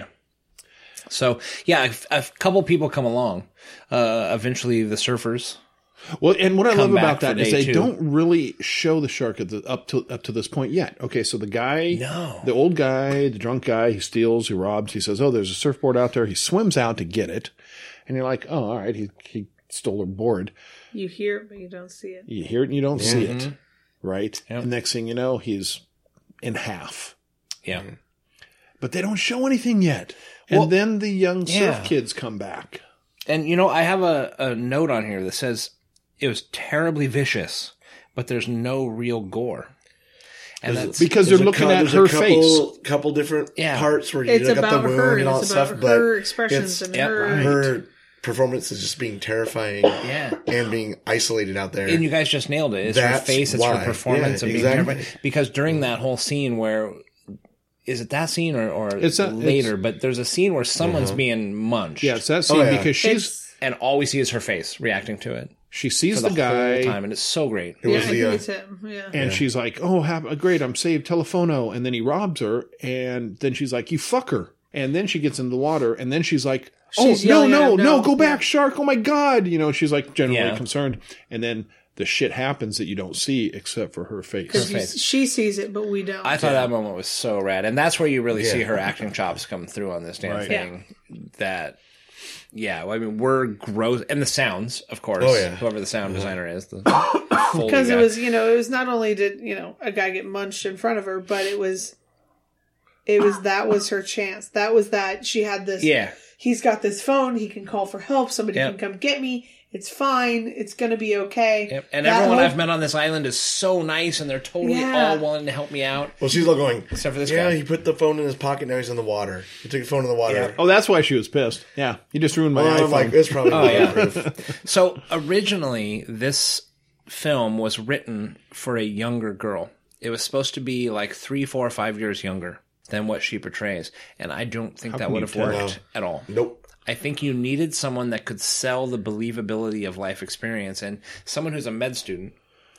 So yeah, a, a couple people come along. Uh, eventually, the surfers. Well, and what I Come love back about for that is day they two. don't really show the shark at the, up to up to this point yet. Okay, so the guy, No. the old guy, the drunk guy, he steals, he robs. He says, "Oh, there's a surfboard out there." He swims out to get it, and you're like, "Oh, all right, he he stole her board." You hear it, but you don't see it. You hear it and you don't see it, Mhm. right? Yep. The next thing you know, he's in half. Yeah. But they don't show anything yet. And Well, then the young surf yeah. kids come back. And you know, I have a, a note on here that says it was terribly vicious, but there's no real gore. And There's- that's Because there's they're a looking cou- at there's her a couple, face. couple different Yeah. parts where you It's look at the about wound her. and all that It's about stuff, her but expressions it's- and Yep. her. her performance is just being terrifying yeah. and being isolated out there. And you guys just nailed it. It's her That's face, it's why. her performance, Yeah, and being exactly. terrified. Because during that whole scene where is it that scene or, or It's a- later? But there's a scene where someone's Uh-huh. being munched. Yeah, it's that scene Oh, yeah. because she's It's, and all we see is her face reacting to it she sees for the, the, guy whole time, and it's so great. It yeah, I was think the, uh, it's him. Yeah. and she's like, "Oh, have, great, I'm saved, telefono." And then he robs her, and then she's like, "You fuck her." And then she gets into the water, and then she's like, "Oh, She's no, yelling at no, him, no, no. go back, shark. Oh my God." You know, she's like generally Yeah. concerned. And then the shit happens that you don't see except for her face. Because face. she sees it, but we don't. I thought that moment was so rad, and that's where you really see Yeah. her acting chops come through on this damn Right. thing. That, yeah, well, I mean, we're gross, and the sounds, of course. Oh, yeah. Whoever the sound designer is, the Foley Because it guy. was, you know, it was not only did, you know, a guy get munched in front of her, but it was, it was, that was her chance. That was that she had this, yeah, he's got this phone, he can call for help, somebody Yep. can come get me, it's fine, it's gonna be okay. yep. And That everyone whole- I've met on this island is so nice, and they're totally Yeah. all willing to help me out. well, she's all going, Except for this yeah, guy. he put the phone in his pocket, now he's in the water. He took the phone in the water. Oh, that's why she was pissed. Yeah, you just ruined my Well, iPhone. I'm like, it's probably Oh, yeah. waterproof. So originally, this film was written for a younger girl. It was supposed to be like three, four, five years younger. than what she portrays. And I don't think How that can would you have tell? worked at all. Nope. I think you needed someone that could sell the believability of life experience, and someone who's a med student.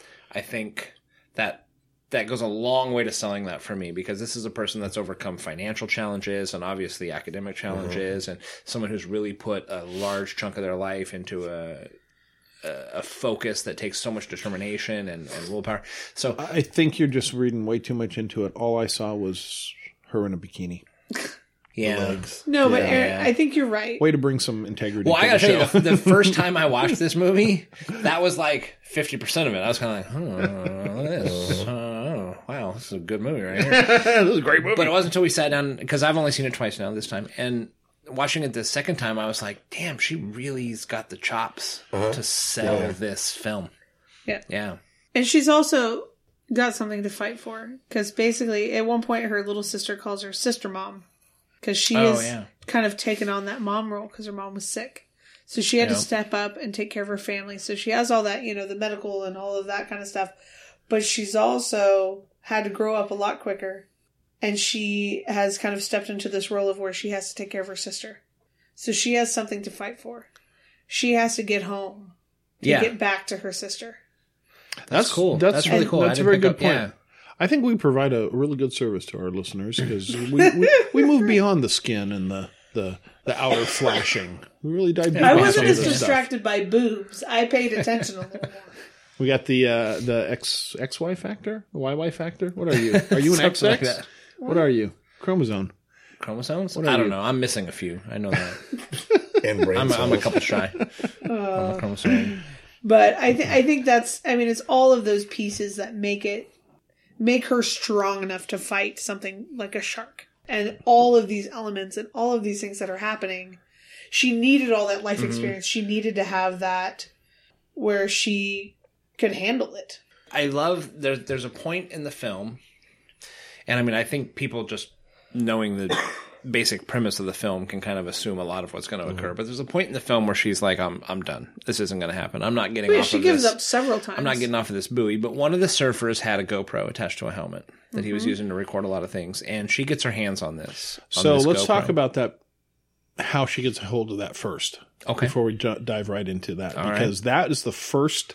I think that that goes a long way to selling that for me, because this is a person that's overcome financial challenges and obviously academic challenges, mm-hmm. and someone who's really put a large chunk of their life into a a, a focus that takes so much determination and, and willpower. So I think you're just reading way too much into it. All I saw was her in a bikini. yeah. Legs. No, but Yeah. Aaron, I think you're right. Way to bring some integrity Well, to I gotta the tell show. you, the, the first time I watched this movie, that was like fifty percent of it. I was kind of like, oh, look at this. Oh, wow, this is a good movie right here. This is a great movie. But it wasn't until we sat down, because I've only seen it twice now this time, and watching it the second time, I was like, damn, she really's got the chops Uh-huh. to sell Yeah. this film. Yeah. Yeah. And she's also got something to fight for, because basically at one point her little sister calls her sister mom, because she Oh, has yeah. kind of taken on that mom role because her mom was sick. So she had Yeah. to step up and take care of her family. So she has all that, you know, the medical and all of that kind of stuff. But she's also had to grow up a lot quicker. And she has kind of stepped into this role of where she has to take care of her sister. So she has something to fight for. She has to get home to Yeah. get back to her sister. That's cool. That's, That's really cool. I That's a didn't very pick good up- point. yeah. I think we provide a really good service to our listeners, because we, we we move beyond the skin and the the, the outer flashing. We really dive deep I into wasn't some of as this stuff. distracted by boobs. I paid attention a little more. We got the uh, the X X Y factor, the Y Y factor. What are you? Are you an X Something X? like that. What are you? Chromosome. Chromosomes? What are I don't you? know. I'm missing a few. I know that. And brain I'm, a- I'm a cells. couple shy. I'm a chromosome. But I think I think that's I mean it's all of those pieces that make it make her strong enough to fight something like a shark. And all of these elements and all of these things that are happening, she needed all that life experience. She needed to have that where she could handle it. I love there's there's a point in the film, and I mean I think people just knowing the basic premise of the film can kind of assume a lot of what's going to occur. But there's a point in the film where she's like, "I'm I'm done. This isn't going to happen. I'm not getting Yeah, off she of gives this. up several times. I'm not getting off of this buoy." But one of the surfers had a GoPro attached to a helmet that he was using to record a lot of things, and she gets her hands on this. on So this let's GoPro. talk about that. How she gets a hold of that first. Okay. Before we ju- dive right into that, All right. because that is the first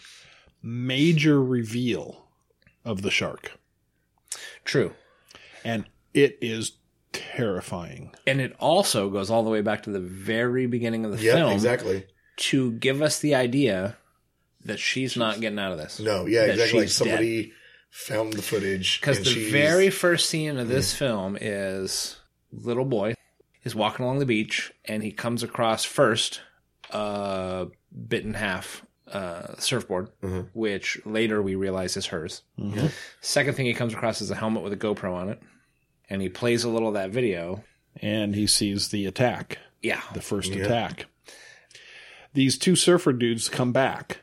major reveal of the shark, True. and it is terrifying. And it also goes all the way back to the very beginning of the Yeah, film exactly. to give us the idea that she's not getting out of this. No, yeah, That exactly. Like she's somebody found the footage. Because and the she's- very first scene of this film is little boy is walking along the beach, and he comes across first a bit in half uh, surfboard, Mhm. which later we realize is hers. Second thing he comes across is a helmet with a GoPro on it, and he plays a little of that video. And he sees the attack, Yeah. the first Yeah. attack. These two surfer dudes come back,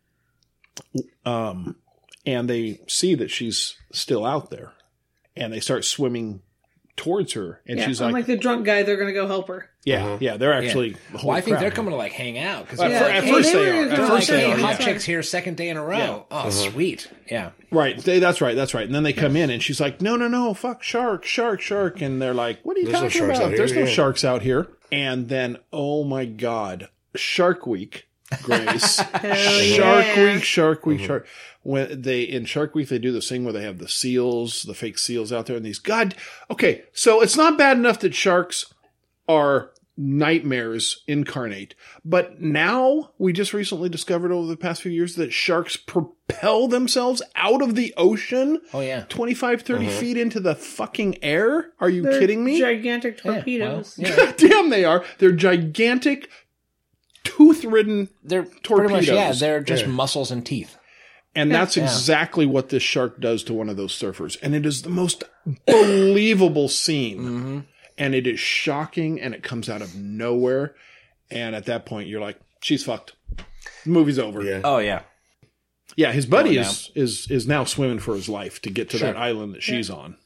um, and they see that she's still out there, and they start swimming towards her, and Yeah, she's I'm like, like the drunk guy, they're going to go help her. yeah, Uh-huh. yeah, they're Yeah. actually. Well, I think crap. they're coming to like hang out. Cause At they're fir- like, at hey, first they they were are. At gonna first say, they hey, are. hot yeah. chick's here second day in a row. Yeah. Oh, sweet. Yeah. Right. They, that's right. That's right. And then they come in, and she's like, "No, no, no! Fuck shark, shark, shark!" And they're like, "What are you There's no talking sharks about? out There's here, no yeah." sharks out here." And then, oh my god, Shark Week, Grace, Shark yeah. Week, Shark Week, Shark. When they in Shark Week, they do this thing where they have the seals, the fake seals out there, and these god. Okay, so it's not bad enough that sharks are nightmares incarnate, but now we just recently discovered over the past few years that sharks propel themselves out of the ocean Oh, yeah. twenty-five, thirty Uh-huh. feet into the fucking air. Are you They're kidding me? Gigantic Yeah, well, torpedoes. yeah. Damn, they are. They're gigantic, tooth-ridden, They're Torpedoes. pretty much, yeah, they're just Yeah. muscles and teeth. and that's Yeah. exactly what this shark does to one of those surfers. And it is the most believable scene. Mm-hmm. And it is shocking, and it comes out of nowhere. And at that point, you're like, she's fucked. The movie's over. Yeah. Oh, yeah. Yeah, his buddy Going is, is is now swimming for his life to get to Sure. that island that she's on.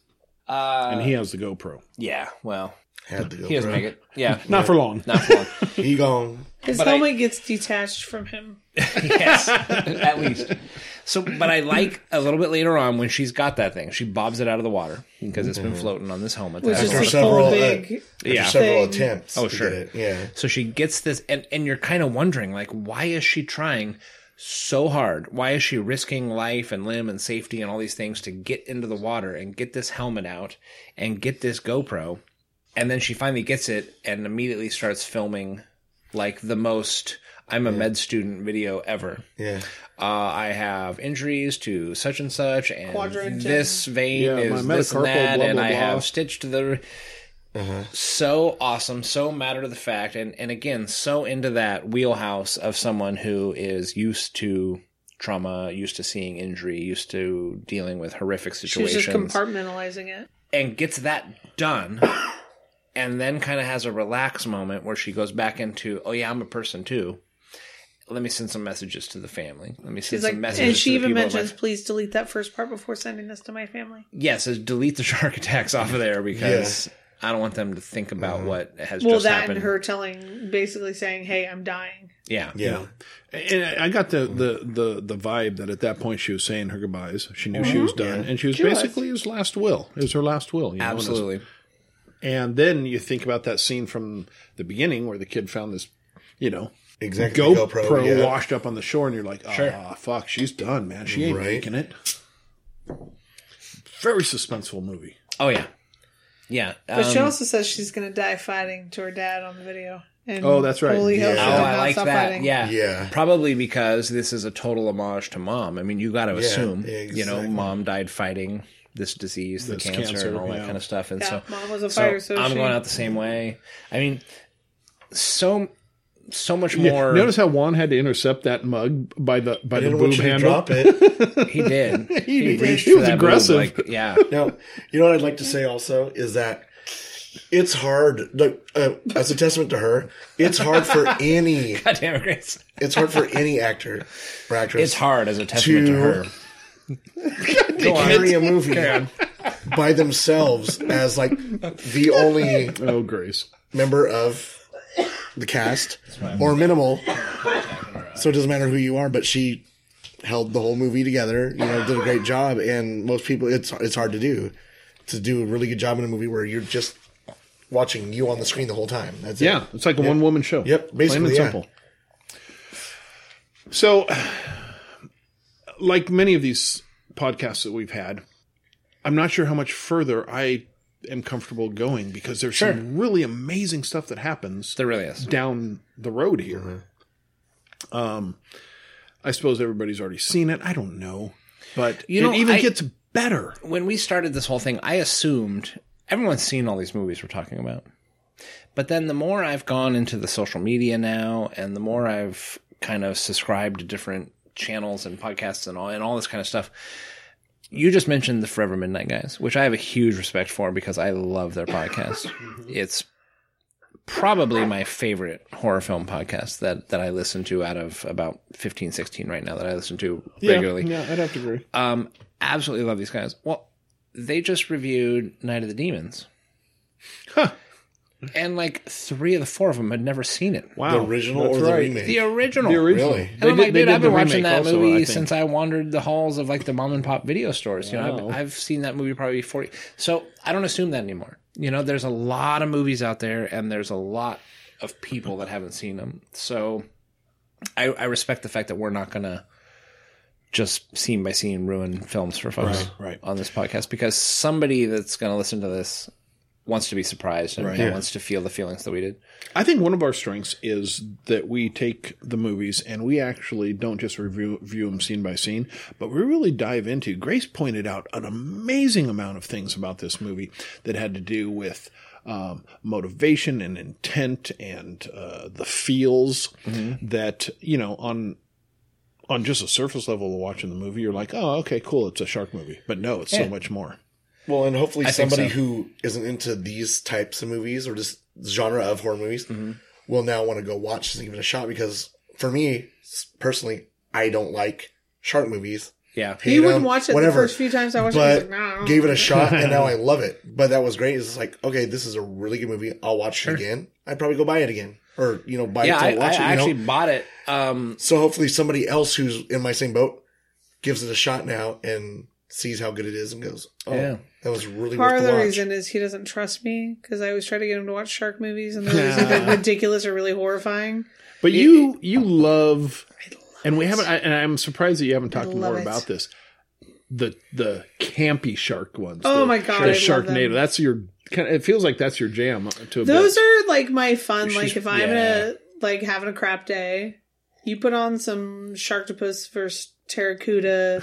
Uh, and he has the GoPro. yeah, well, Had to go. he doesn't make it. Yeah, Not for long. not for long. He gone. His But I- helmet gets detached from him. Yes, at least. So, but I like a little bit later on when she's got that thing. She bobs it out of the water because it's been floating on this helmet. Which That is After has the all the- several, whole uh, big. After Yeah. several thing. attempts. Oh, to sure. get it. Yeah. So she gets this, and, and you're kind of wondering, like, why is she trying so hard? Why is she risking life and limb and safety and all these things to get into the water and get this helmet out and get this GoPro? And then she finally gets it and immediately starts filming like the most I'm a med student video ever. Yeah. Uh, I have injuries to such and such, and Quadrant this vein Yeah, is my this and metacarpal, that, blah, and blah, I blah. have stitched the. Uh-huh. So awesome, so matter to the fact, and and again, so into that wheelhouse of someone who is used to trauma, used to seeing injury, used to dealing with horrific She's situations, just compartmentalizing it. and gets that done. And then kind of has a relax moment where she goes back into, oh yeah, I'm a person too. Let me send some messages to the family. Let me send She's some like, messages. and she to the even people in my- mentions, please delete that first part before sending this to my family. Yes, says delete the shark attacks off of there because I don't want them to think about what has Well, just that happened. and her telling, basically saying, hey, I'm dying. Yeah, Yeah. And I got the, the, the, the vibe that at that point she was saying her goodbyes. She knew she was done. And she was She was. basically his last will. It was her last will. You know, and it's- absolutely. And then you think about that scene from the beginning where the kid found this, you know, Exactly. GoPro, GoPro, yeah. washed up on the shore, and you're like, ah, Sure. fuck, she's done, man. She ain't Right. making it. Very suspenseful movie. Oh yeah, yeah. But she um, also says she's going to die fighting to her dad on the video. And Oh, that's right. Holy hell, Yeah. she Oh, did I not like stop that. fighting. Yeah, Yeah. Probably because this is a total homage to Mom. I mean, you got to assume, you know, exactly. Mom died fighting this disease, the This cancer, cancer, and all that yeah. kind of stuff. And Yeah, so, Mom was a so fighter, so I'm she- going out the same way. I mean, so so much Yeah, more. notice how Juan had to intercept that mug by the by I the didn't boob want you to handle. drop it. he did. He he did. reached He for was that boob, aggressive. like, yeah. Now, you know what I'd like to say also is that it's hard, like, uh, as a testament to her, it's hard for any, God damn it, Grace. it's hard for any actor or actress It's hard as a testament to, To- her. to carry a movie by themselves as like the only Oh, Grace. member of the cast or minimal. So it doesn't matter who you are, but she held the whole movie together, you know, did a great job. And most people, it's, it's hard to do, to do a really good job in a movie where you're just watching you on the screen the whole time. That's Yeah, it. it's like a one woman show. Yep, Plain basically, and yeah. simple. So, like many of these podcasts that we've had, I'm not sure how much further I am comfortable going because there's Sure. some really amazing stuff that happens There really is. down the road here. Um, I suppose everybody's already seen it. I don't know, but You know, it even I- gets better. When we started this whole thing, I assumed everyone's seen all these movies we're talking about. But then the more I've gone into the social media now, and the more I've kind of subscribed to different channels and podcasts and all and all this kind of stuff, you just mentioned the Forever Midnight guys, which I have a huge respect for because I love their podcast. It's probably my favorite horror film podcast that, that I listen to out of about fifteen, sixteen right now that I listen to regularly. Yeah, yeah, I'd have to agree. Um, absolutely love these guys. Well, they just reviewed Night of the Demons. Huh. And like three of the four of them had never seen it. Wow, The original that's or the right. remake? The original. The original. Really? And I'm like, dude, I've been watching that also, I movie think. since I wandered the halls of like the mom and pop video stores. You know, Wow. I've, I've seen that movie probably forty. So I don't assume that anymore. You know, there's a lot of movies out there, and there's a lot of people that haven't seen them. So I, I respect the fact that we're not going to just scene by scene ruin films for folks Right, right. on this podcast because somebody that's going to listen to this wants to be surprised and, Right. and Yeah. wants to feel the feelings that we did. I think one of our strengths is that we take the movies and we actually don't just review, review them scene by scene, but we really dive into. Grace pointed out an amazing amount of things about this movie that had to do with um, motivation and intent and uh, the feels that, you know, on on just a surface level of watching the movie, you're like, oh, okay, cool, it's a shark movie. But no, it's Yeah. so much more. Well, and hopefully I think somebody so. who isn't into these types of movies or this genre of horror movies Mm-hmm. will now want to go watch this and give it a shot because for me, s- personally, I don't like shark movies Yeah. hate You wouldn't them, watch it whatever. the first few times I watched it. I was But like, nah. gave it a shot, and now I love it. But that was great. It's like, okay, this is a really good movie. I'll watch it again. I'd probably go buy it again, or you know, buy Yeah, it I, to I watch it. You actually know? bought it. Um, So hopefully somebody else who's in my same boat gives it a shot now and sees how good it is and goes, oh, Yeah. that was really Part worth of the the watch. reason is he doesn't trust me because I always try to get him to watch shark movies, and they're either ridiculous or really horrifying. But you you love, and we haven't. I, and I'm surprised that you haven't talked love more it. about this. The the campy shark ones. Oh the, my God, the I love them. Sharknado. That's your. Kind of, it feels like that's your jam. To a Those bit. are like my fun. She's- Like if I'm yeah. in a like having a crap day, you put on some Sharktopus versus Terracuda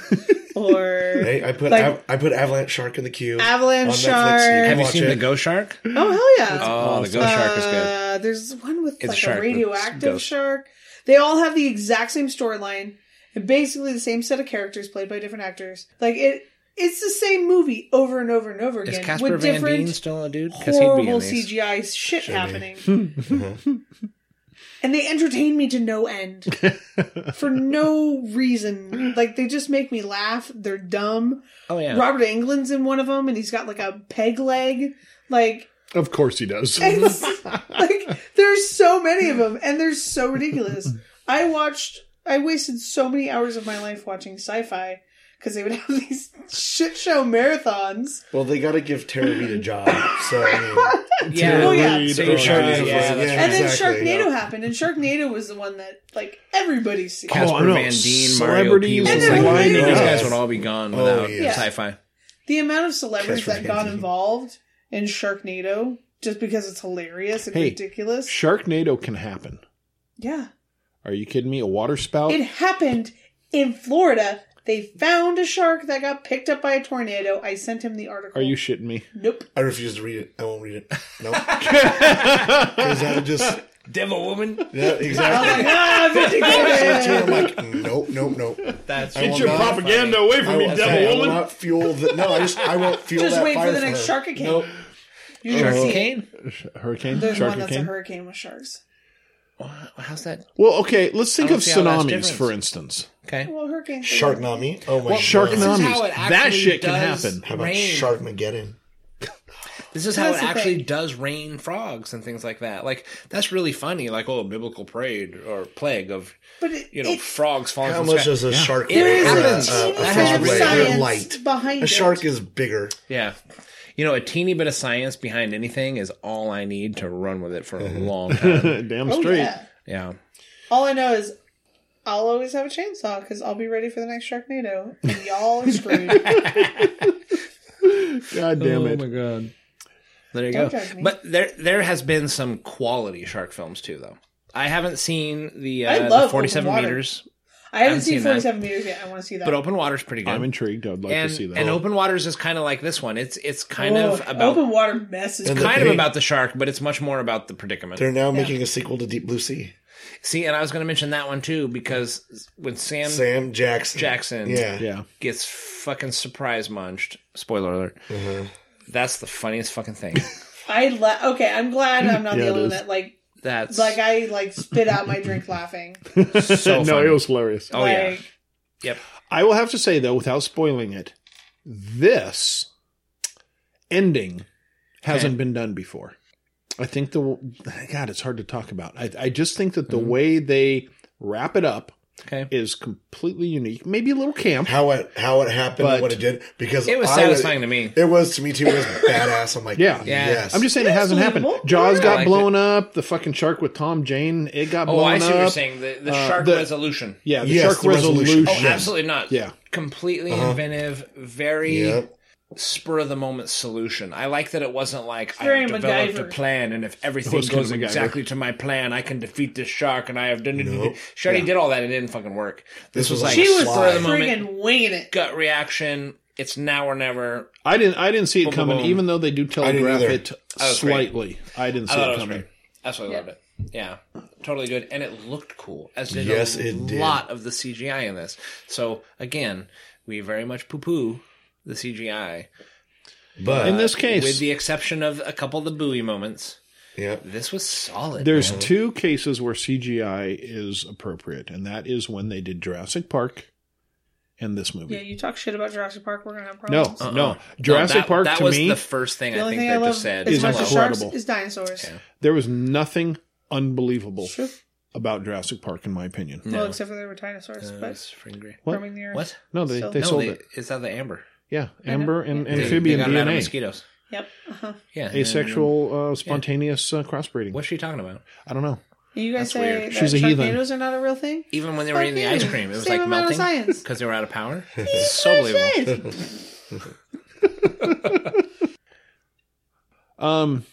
or Hey, I put Like- Av- I put Avalanche Shark in the queue. Avalanche on Netflix. Shark. can have you watch seen it. the Ghost Shark? Oh hell yeah! Oh, the Ghost Shark is good. Uh, there's one with It's a like a, shark that's radioactive ghost. shark. They all have the exact same storyline and basically the same set of characters played by different actors. Like it, it's the same movie over and over and over Is again Casper with Van different Dien still a dude? Because he'd be in horrible these. C G I shit happening. Mhm. And they entertain me to no end. For no reason. Like, they just make me laugh. They're dumb. Oh yeah. Robert Englund's in one of them, and he's got, like, a peg leg. Like, Of course he does. it's, like, there's so many of them, and they're so ridiculous. I watched, I wasted so many hours of my life watching sci-fi, because they would have these shit show marathons. Well, they got to give Tara Reid a job. So I mean, Yeah. Oh, yeah. Reid, So you're oh, Sharknado. yeah. Yeah, that's Yeah, And then exactly, Sharknado yeah. happened, and Sharknado was the one that, like, everybody's seen. Casper Oh, I know. Van Dien, Mario Celebrities Puzo. and then Like, lining these up. guys would all be gone Oh, without yeah. sci-fi. The amount of celebrities Casper that got Van Dien. involved in Sharknado just because it's hilarious and Hey. ridiculous. Sharknado can happen. Yeah. Are you kidding me? A water spout? It happened in Florida. They found a shark that got picked up by a tornado. I sent him the article. Are you shitting me? Nope. I refuse to read it. I won't read it. No, because that would just Devil woman. yeah, I was exactly. like, ah, I'm vindicated. like, nope, nope, nope. That's I will Get your not- propaganda away from I me, will, devil I will woman. not fuel the. No, I just I won't fuel Just that wait fire for the next her. shark again. Nope. You're gonna see it. Hurricane? Hurricane? There's one that's a Sharkicane? hurricane with sharks. How's that? Well, okay, let's think I don't of see how that's tsunamis, different. for instance. Okay. Well, hurricanes. Shark Nami. Oh my Well, god. Shark This is Tsunamis. how it That actually shit can does happen. How about rain. Sharkmageddon? This is how That's it the actually thing. does rain frogs and things like that. Like, that's really funny. Like, oh, a biblical plague or plague of, But it, you know, it, frogs falling How from the much sky. does a shark It weigh? Or a- happens. a- teeny a That bit has of frog weigh? rain. They're science light. behind A it. shark is bigger. Yeah. You know, a teeny bit of science behind anything is all I need to run with it for a long time. Damn Oh, straight. yeah. Yeah. All I know is I'll always have a chainsaw because I'll be ready for the next Sharknado, and y'all are screwed. God damn it. Oh my god. There you Don't go. judge me. But there there has been some quality shark films too, though. I haven't seen the, I uh, love the forty-seven Open Water. meters, I haven't haven't seen seen that. forty-seven meters yet. I want to see that. but Open Water's pretty good. I'm intrigued. I'd like and to see that. and Open Waters is kind of like this one. It's it's kind Oh, of about open water messes. And with the- kind of Hey. about the shark, but it's much more about the predicament. They're now making a sequel to Deep Blue Sea. See, and I was going to mention that one too because when Sam, Sam Jackson. Jackson Yeah. yeah. gets fucking surprise munched, spoiler alert, Mhm. that's the funniest fucking thing. I la- okay. I'm glad I'm not Yeah, the it only one is. that like That's like I like spit out my drink laughing. so no, funny. it was hilarious. Oh yeah, Like, yep. I will have to say, though, without spoiling it, this ending hasn't Okay. been done before. I think the God, it's hard to talk about. I, I just think that the Mm-hmm. way they wrap it up Okay. is completely unique. Maybe a little camp. How it how it happened But- and what it did because It was I satisfying to me. It was to me too. It was badass. I'm like, Yeah. Yeah. yes. I'm just saying it Yeah, hasn't it's happened. believable. Jaws Yeah. got I liked blown up. The fucking shark with Tom Jane, it got blown Oh, up. I see what you're saying. The, the Uh, shark the- resolution. Yeah, the Yes, shark the resolution. resolution. Oh, absolutely not. Yeah. Completely Uh-huh. inventive, very Yep. spur of the moment solution. I like that it wasn't like I very have developed a MacGyver. plan and if everything was kind goes of MacGyver. exactly to my plan, I can defeat this shark and I have done it. Nope. She already Yeah. did all that. It didn't fucking work. This, This was was like on she the was fly. spur of the moment, freaking winging it. gut reaction. It's now or never. I didn't. I didn't see it Boom, boom, coming, boom. even though they do telegraph either. it That was great. slightly. I didn't I see thought it it was coming. great. Absolutely Yeah. loved it. Yeah, totally good, and it looked cool. As did Yes, a it did. lot of the C G I in this. So again, we very much poo-poo the C G I. But In this case, With the exception of a couple of the buoy moments, yeah, this was solid. there's man. two cases where C G I is appropriate, and that is when they did Jurassic Park and this movie. Yeah, you talk shit about Jurassic Park, we're gonna have No, problems. Uh-uh. no. Jurassic No, that, Park that to was me, the first thing The I only think thing they I love just said. as is much as sharks incredible. is dinosaurs. Yeah. there was nothing unbelievable Sure. about Jurassic Park, in my opinion. Well, except for there were dinosaurs, Uh, but it's freaking great. What? roaming the earth. What? No, they, So- they No, sold they, it. it's out of the amber. Yeah, amber and Yeah. They- amphibian they got it out of D N A. mosquitoes. Yep. Uh-huh. Yeah. and- Asexual, uh, spontaneous uh, crossbreeding. What's she talking about? I don't know. And you guys That's say weird. that She's a heathen. Sharknadoes are not a real thing? Even when they were Fuck eating the you. ice cream, it was Same like amount of melting science. because they were out of power. It's so believable. Um,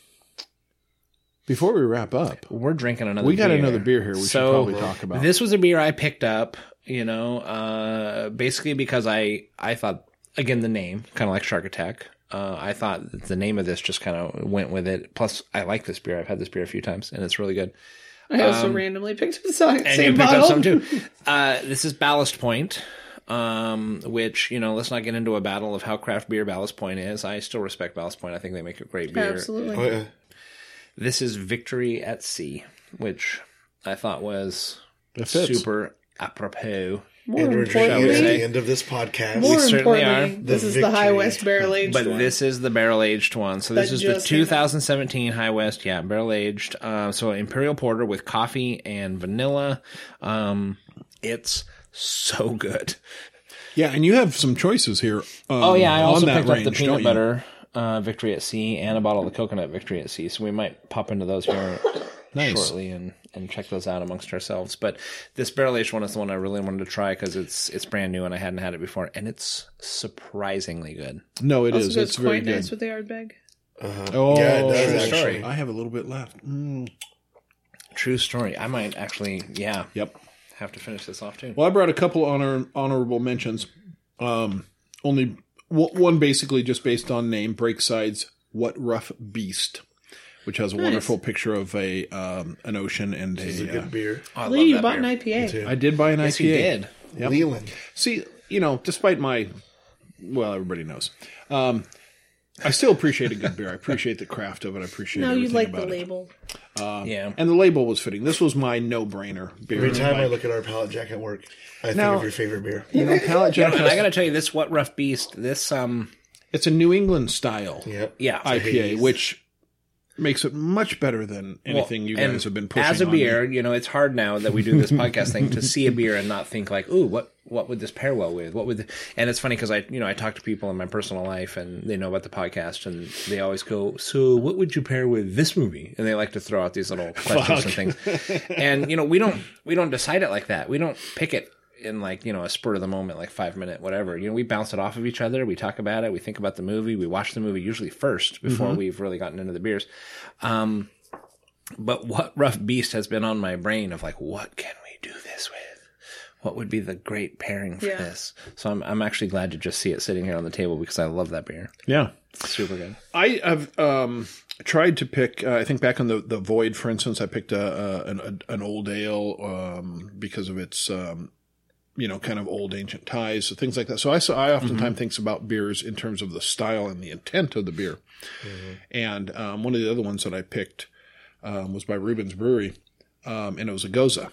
before we wrap up, We're drinking another. we got beer. another beer here. We should So, probably talk about. This was a beer I picked up, you know, uh, basically because I I thought again the name kind of like Shark Attack. Uh, I thought the name of this just kind of went with it. Plus, I like this beer. I've had this beer a few times, and it's really good. I also randomly picked up the same And same you picked bottle. up some too. Uh, this is Ballast Point, um, which, you know, let's not get into a battle of how craft beer Ballast Point is. I still respect Ballast Point. I think they make a great beer. Absolutely. Oh, yeah. This is Victory at Sea, which I thought was It fits. super apropos. More And we're drinking at importantly, the end of this podcast. more certainly importantly, are. this The is the High Victory. West Barrel Aged But one. this is the barrel aged one. So this That is the just came out. two thousand seventeen High West, yeah, barrel aged. Uh, so Imperial Porter with coffee and vanilla. Um, it's so good. Yeah, and you have some choices here. Um, Oh yeah, I also on that picked range, up the don't peanut you? butter uh, Victory at Sea and a bottle of the coconut Victory at Sea. So we might pop into those here Nice. shortly and, and check those out amongst ourselves. But this barrel aged one is the one I really wanted to try because it's it's brand new and I hadn't had it before, and it's surprisingly good. No, it also is. goes It's very quite good. nice with the Ardbeg. Uh-huh. Oh, yeah, it true does story. actually. I have a little bit left. Mm. True story. I might actually, yeah, Yep. have to finish this off too. Well, I brought a couple honor honorable mentions. Um, only w- one basically just based on name. Breakside's What Rough Beast, which has a Nice. wonderful picture of a um, an ocean and It's a a. Uh, good beer. Oh, I Lee, love you that bought beer. an I P A. Too. I did buy an Yes, I P A. you did. Yep. Leland. See, you know, despite my, well, everybody knows. Um, I still appreciate a good beer. I appreciate the craft of it. I appreciate No, you everything like the about it. label. Yeah. And the label was fitting. This was my no-brainer beer. Every time I Like, look at our pallet jack at work, I think Now- of your favorite beer. you know, Pallet Jack And I has- got to tell you, this What Rough Beast, this, um, it's a New England style Yep. yeah. I P A, haze. which makes it much better than anything Well, you and guys have been pushing. As a on beer, me. you know, it's hard now that we do this podcast thing to see a beer and not think like, "Ooh, what what would this pair well with? What would?" The... And it's funny because I, you know, I talk to people in my personal life and they know about the podcast and they always go, "So, what would you pair with this movie?" And they like to throw out these little questions and things. And you know, we don't we don't decide it like that. We don't pick it in like, you know, a spur of the moment, like five minute, whatever. You know, we bounce it off of each other. We talk about it. We think about the movie. We watch the movie usually first before Mm-hmm. we've really gotten into the beers. Um, but What Rough Beast has been on my brain of like, what can we do this with? What would be the great pairing for Yeah. this? So I'm I'm actually glad to just see it sitting here on the table because I love that beer. Yeah. It's super good. I have um, tried to pick. Uh, I think back on the the Void, for instance, I picked a, a an, an old ale um, because of its um, you know kind of old ancient ties, so things like that. So I so I oftentimes thinks about beers in terms of the style and the intent of the beer. And um, one of the other ones that I picked um, was by Reuben's Brewery, um, and it was a Goza,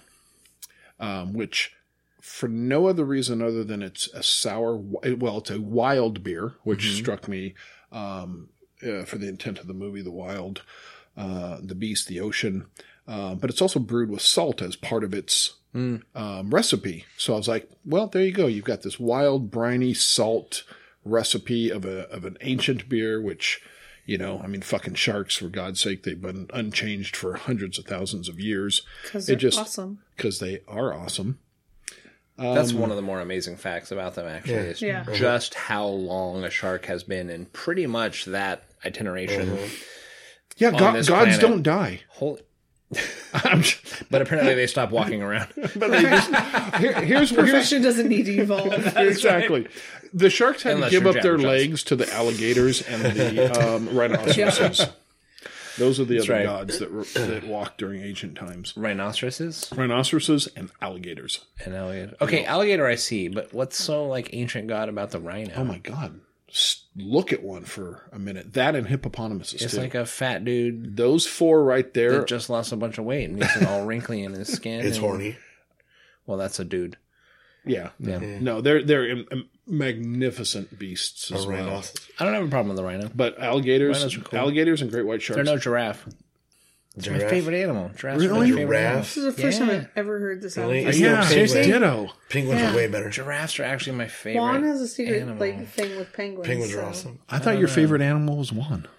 um, which for no other reason other than it's a sour. Well, it's a wild beer, which struck me. Um, uh, for the intent of the movie, the wild, uh, the beast, the ocean. Uh, but it's also brewed with salt as part of its um, recipe. So I was like, well, there you go. You've got this wild, briny salt recipe of a of an ancient beer, which, you know, I mean, fucking sharks, for God's sake, they've been unchanged for hundreds of thousands of years. Because It they're just- awesome. Because they are awesome. That's one of the more amazing facts about them, actually, Yeah. is Yeah. just how long a shark has been in pretty much that iteration. Yeah, On go- this gods planet. don't die. Holy, I'm just- but apparently they stopped walking around. but they just, here, here's here's Profession doesn't need to evolve. exactly. The sharks had Unless to give you're up their Jabba Jones. legs to the alligators and the um, rhinoceroses. Those are the other right. gods that that walked during ancient times. Rhinoceroses Rhinoceroses and alligators. and alligator. Okay, alligator I see, but what's so like ancient god about the rhino? Oh my God! S- Look at one for a minute. That and hippopotamuses It's too. like a fat dude Those four right there. that just lost a bunch of weight and he's all wrinkly in his skin. It's and- horny. Well, that's a dude. Yeah. Yeah. No, they're they're um, um, magnificent beasts as Or well. rhinos. I don't have a problem with the rhino. But alligators, Rhinos are cool. alligators and great white sharks. They're no giraffe. It's my Giraffe? favorite animal. Giraffes Really? are my favorite animal. Giraffe? This is the first Yeah. time I've ever heard this Really? out. It's yeah, no seriously? penguin. ditto. Penguins Yeah. are way better. Giraffes are actually my favorite. Juan has a secret animal. like thing with penguins. Penguins so. are awesome. I thought your favorite animal was one.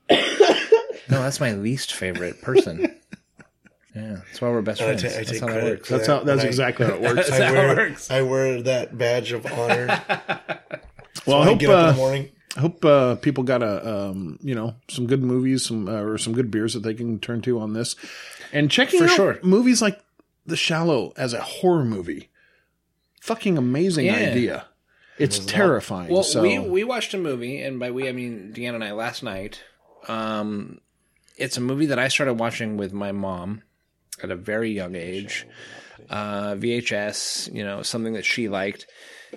No, that's my least favorite person. Yeah, that's why we're best And I friends. ta- I that's take how that credit works. for That's that. how. That's And I- exactly how it works. That's I how wear, it works. I wear that badge of honor. Well, I I hope get up in uh, the morning. I hope uh, people got a um, you know some good movies, some uh, or some good beers that they can turn to on this, and checking For out sure. movies like The Shallow as a horror movie. Fucking amazing Yeah. idea. It's was not- terrifying. Well, so we we watched a movie, and by we I mean Deanna and I last night. Um, it's a movie that I started watching with my mom at a very young age. Uh, V H S, you know, something that she liked,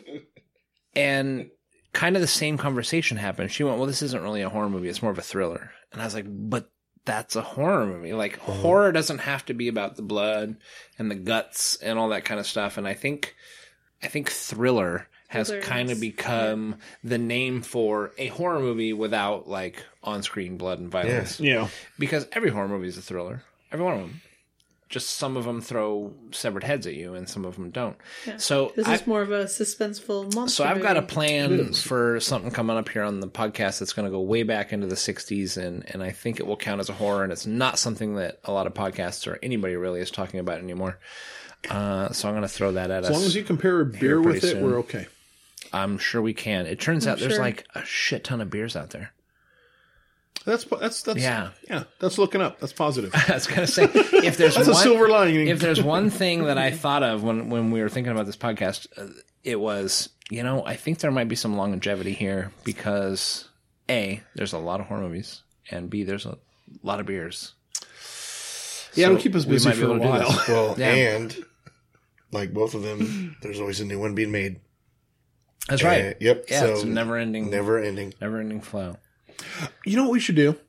and kind of the same conversation happened. She went, "Well, this isn't really a horror movie; it's more of a thriller." And I was like, "But that's a horror movie. Like horror doesn't have to be about the blood and the guts and all that kind of stuff." And I think, I think thriller has Thriller kind of is- become the name for a horror movie without like on-screen blood and violence. yeah, Because every horror movie is a thriller. Every one of them. Just some of them throw severed heads at you, and some of them don't. So This I, is more of a suspenseful monster. so I've got a movie. plan for something coming up here on the podcast that's going to go way back into the sixties, and, and I think it will count as a horror, and it's not something that a lot of podcasts or anybody really is talking about anymore. Uh, so I'm going to throw that at as us. long as you compare a beer with pretty it, soon. we're okay. I'm sure we can. It turns out there's sure. like a shit ton of beers out there. That's that's that's Yeah. yeah. That's looking up. That's positive. I was going to say, if there's That's one, a silver lining. if there's one thing that I thought of when, when we were thinking about this podcast, uh, it was, you know, I think there might be some longevity here because A, there's a lot of horror movies, and B, there's a lot of beers. Yeah, So it'll keep us we busy might be for a able to do while. this. Well, Yeah. and like both of them, there's always a new one being made. That's right. Uh, yep. Yeah, so it's a never ending, never ending. never ending flow. You know what we should do?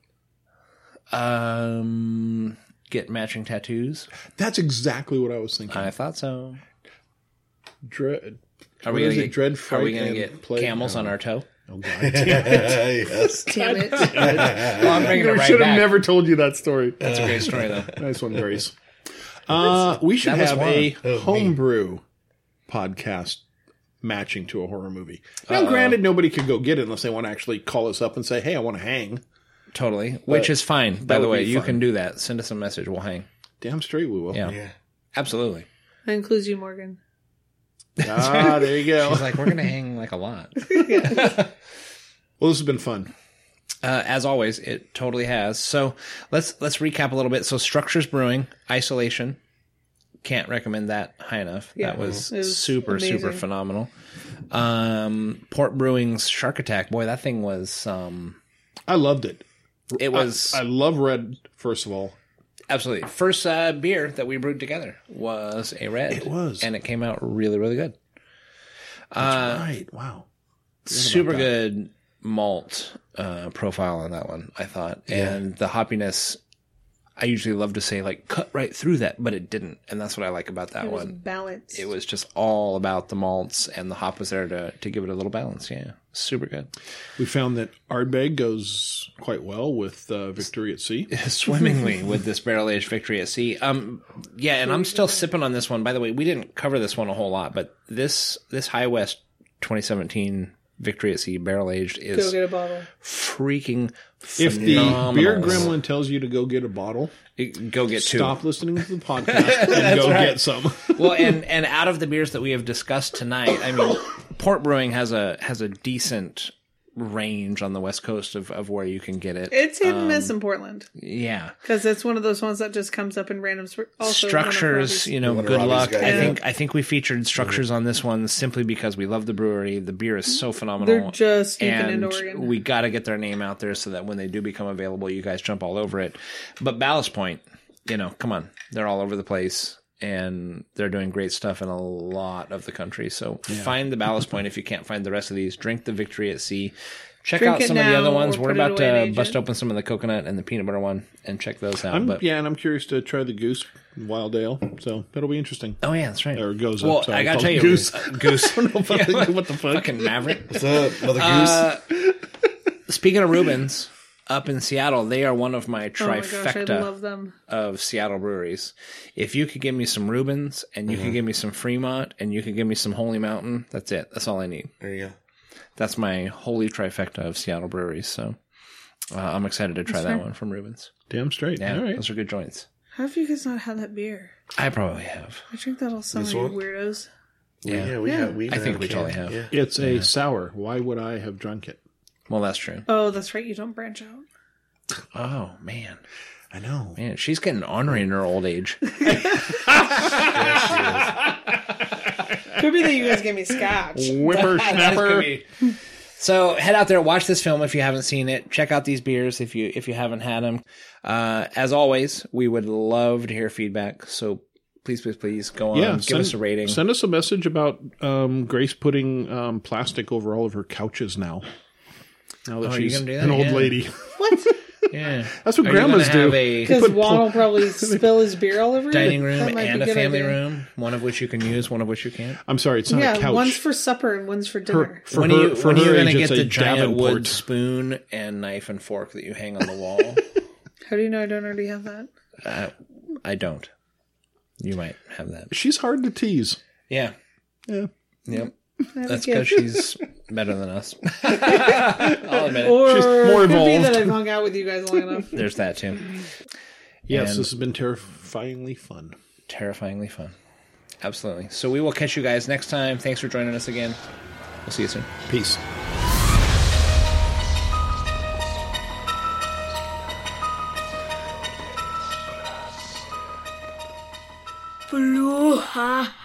Um, get matching tattoos. That's exactly what I was thinking. I thought so. Dread. Are what we is gonna it? get, Dread, are fright, we gonna and get plague? camels No. on our toe? Oh God! Yes. Damn it. Well, I'm bringing it I right should have back. never told you that story. That's a great story, though. Nice one, Grace. Uh, we should that was have one. a That was me. homebrew podcast matching to a horror movie. Now, granted, nobody could go get it unless they want to actually call us up and say, "Hey, I want to hang." Totally. Which is fine. By the would way, be you fun. can do that. Send us a message. We'll hang. Damn straight we will. Yeah. Yeah. Absolutely. That includes you, Morgan. Ah, there you go. She's like, we're going to hang like a lot. Well, this has been fun. Uh, as always, it totally has. So let's let's recap a little bit. So Structures Brewing, Isolation. Can't recommend that high enough. Yeah. that was, It was super, super amazing. phenomenal. Um, Port Brewing's Shark Attack. Boy, that thing was... Um, I loved it. it was... I, I love red. First of all, Absolutely. First uh, beer that we brewed together was a red. It was. And it came out really, really good. that's right. Wow. Super that. good malt uh, profile on that one, I thought. And the hoppiness, I usually love to say, like, cut right through that, but it didn't. And that's what I like about that It was one. balanced. It was just all about the malts, and the hop was there to, to give it a little balance. Yeah. Super good. We found that Ardbeg goes quite well with uh, Victory at Sea. Swimmingly with this barrel-aged Victory at Sea. Um, yeah, and I'm still sipping on this one. By the way, we didn't cover this one a whole lot, but this this High West twenty seventeen Victory at Sea barrel-aged Go is get a bottle. freaking If the phenomenal. beer gremlin tells you to go get a bottle, It- go get two. stop listening to the podcast and go right. get some. Well, and and out of the beers that we have discussed tonight, I mean, Port Brewing has a has a decent range on the west coast of, of where you can get it. It's hit and Um, miss in Portland Yeah. because it's one of those ones that just comes up in random. Also one of Structures, Robbie's. you know, One of good Robbie's luck. guys, I yeah. think I think we featured Structures on this one simply because we love the brewery. The beer is so phenomenal. They're just sneaking and into Oregon. we got to get their name out there so that when they do become available, you guys jump all over it. But Ballast Point, you know, come on, they're all over the place. And they're doing great stuff in a lot of the country. So find the Ballast Point if you can't find the rest of these. Drink the Victory at Sea. Check Drink out it some of the now other ones. or We're put it about away and to age bust it. open some of the coconut and the peanut butter one and check those out. I'm, but yeah, and I'm curious to try the goose wild ale. So that'll be interesting. oh yeah, that's right. Or goes well, up. Sorry, I gotta called tell you, goose. uh, goose. I don't know if I Yeah, think- what the fuck? Fucking maverick. What's up, Mother Goose? Uh, speaking of Rubens, up in Seattle, they are one of my Oh my gosh, I trifecta love them. of Seattle breweries. If you could give me some Rubens and you Mm-hmm. could give me some Fremont and you could give me some Holy Mountain, that's it. That's all I need. there you go. That's my holy trifecta of Seattle breweries. So uh, I'm excited to try that one from Rubens. Damn straight. Yeah, All right. those are good joints. How have you guys not had that beer? I probably have. I drink that all summer, This you one? weirdos. Yeah. Yeah, we Yeah. have. We I even think have we a can. totally have. Yeah. It's a sour. Why would I have drunk it? Well, that's true. Oh, that's right. You don't branch out. Oh, man. I know. Man, she's getting ornery in her old age. Could be that you guys gave me scotch. Whippersnapper. So head out there, watch this film if you haven't seen it. Check out these beers if you if you haven't had them. Uh, as always, we would love to hear feedback. So please, please, please go on, Yeah, give send, us a rating. Send us a message about um, Grace putting um, plastic over all of her couches now. Now that Oh, you she's gonna do that? an old Yeah. lady. What? Yeah, That's what Are you grandmas gonna have do. a Because Put Juan pl- will probably spill his beer all over dining you. room That might and be a good family idea. room, one of which you can use, one of which you can't. I'm sorry, it's not a Yeah, couch. one's for supper and one's for dinner. Her- for when her, are you, for when are her you going to age, get it's the a giant wood Davenport. spoon and knife and fork that you hang on the wall? How do you know I don't already have that? uh, I don't. You might have that. She's hard to tease. Yeah. Yeah. Yep. I have That's a kid. because she's better than us. I'll admit it. Or She's more it could be evolved. that I've hung out with you guys long enough. There's that too. Yes, And- this has been terrifyingly fun. Terrifyingly fun. Absolutely. So we will catch you guys next time. Thanks for joining us again. We'll see you soon. Peace. Blue, ha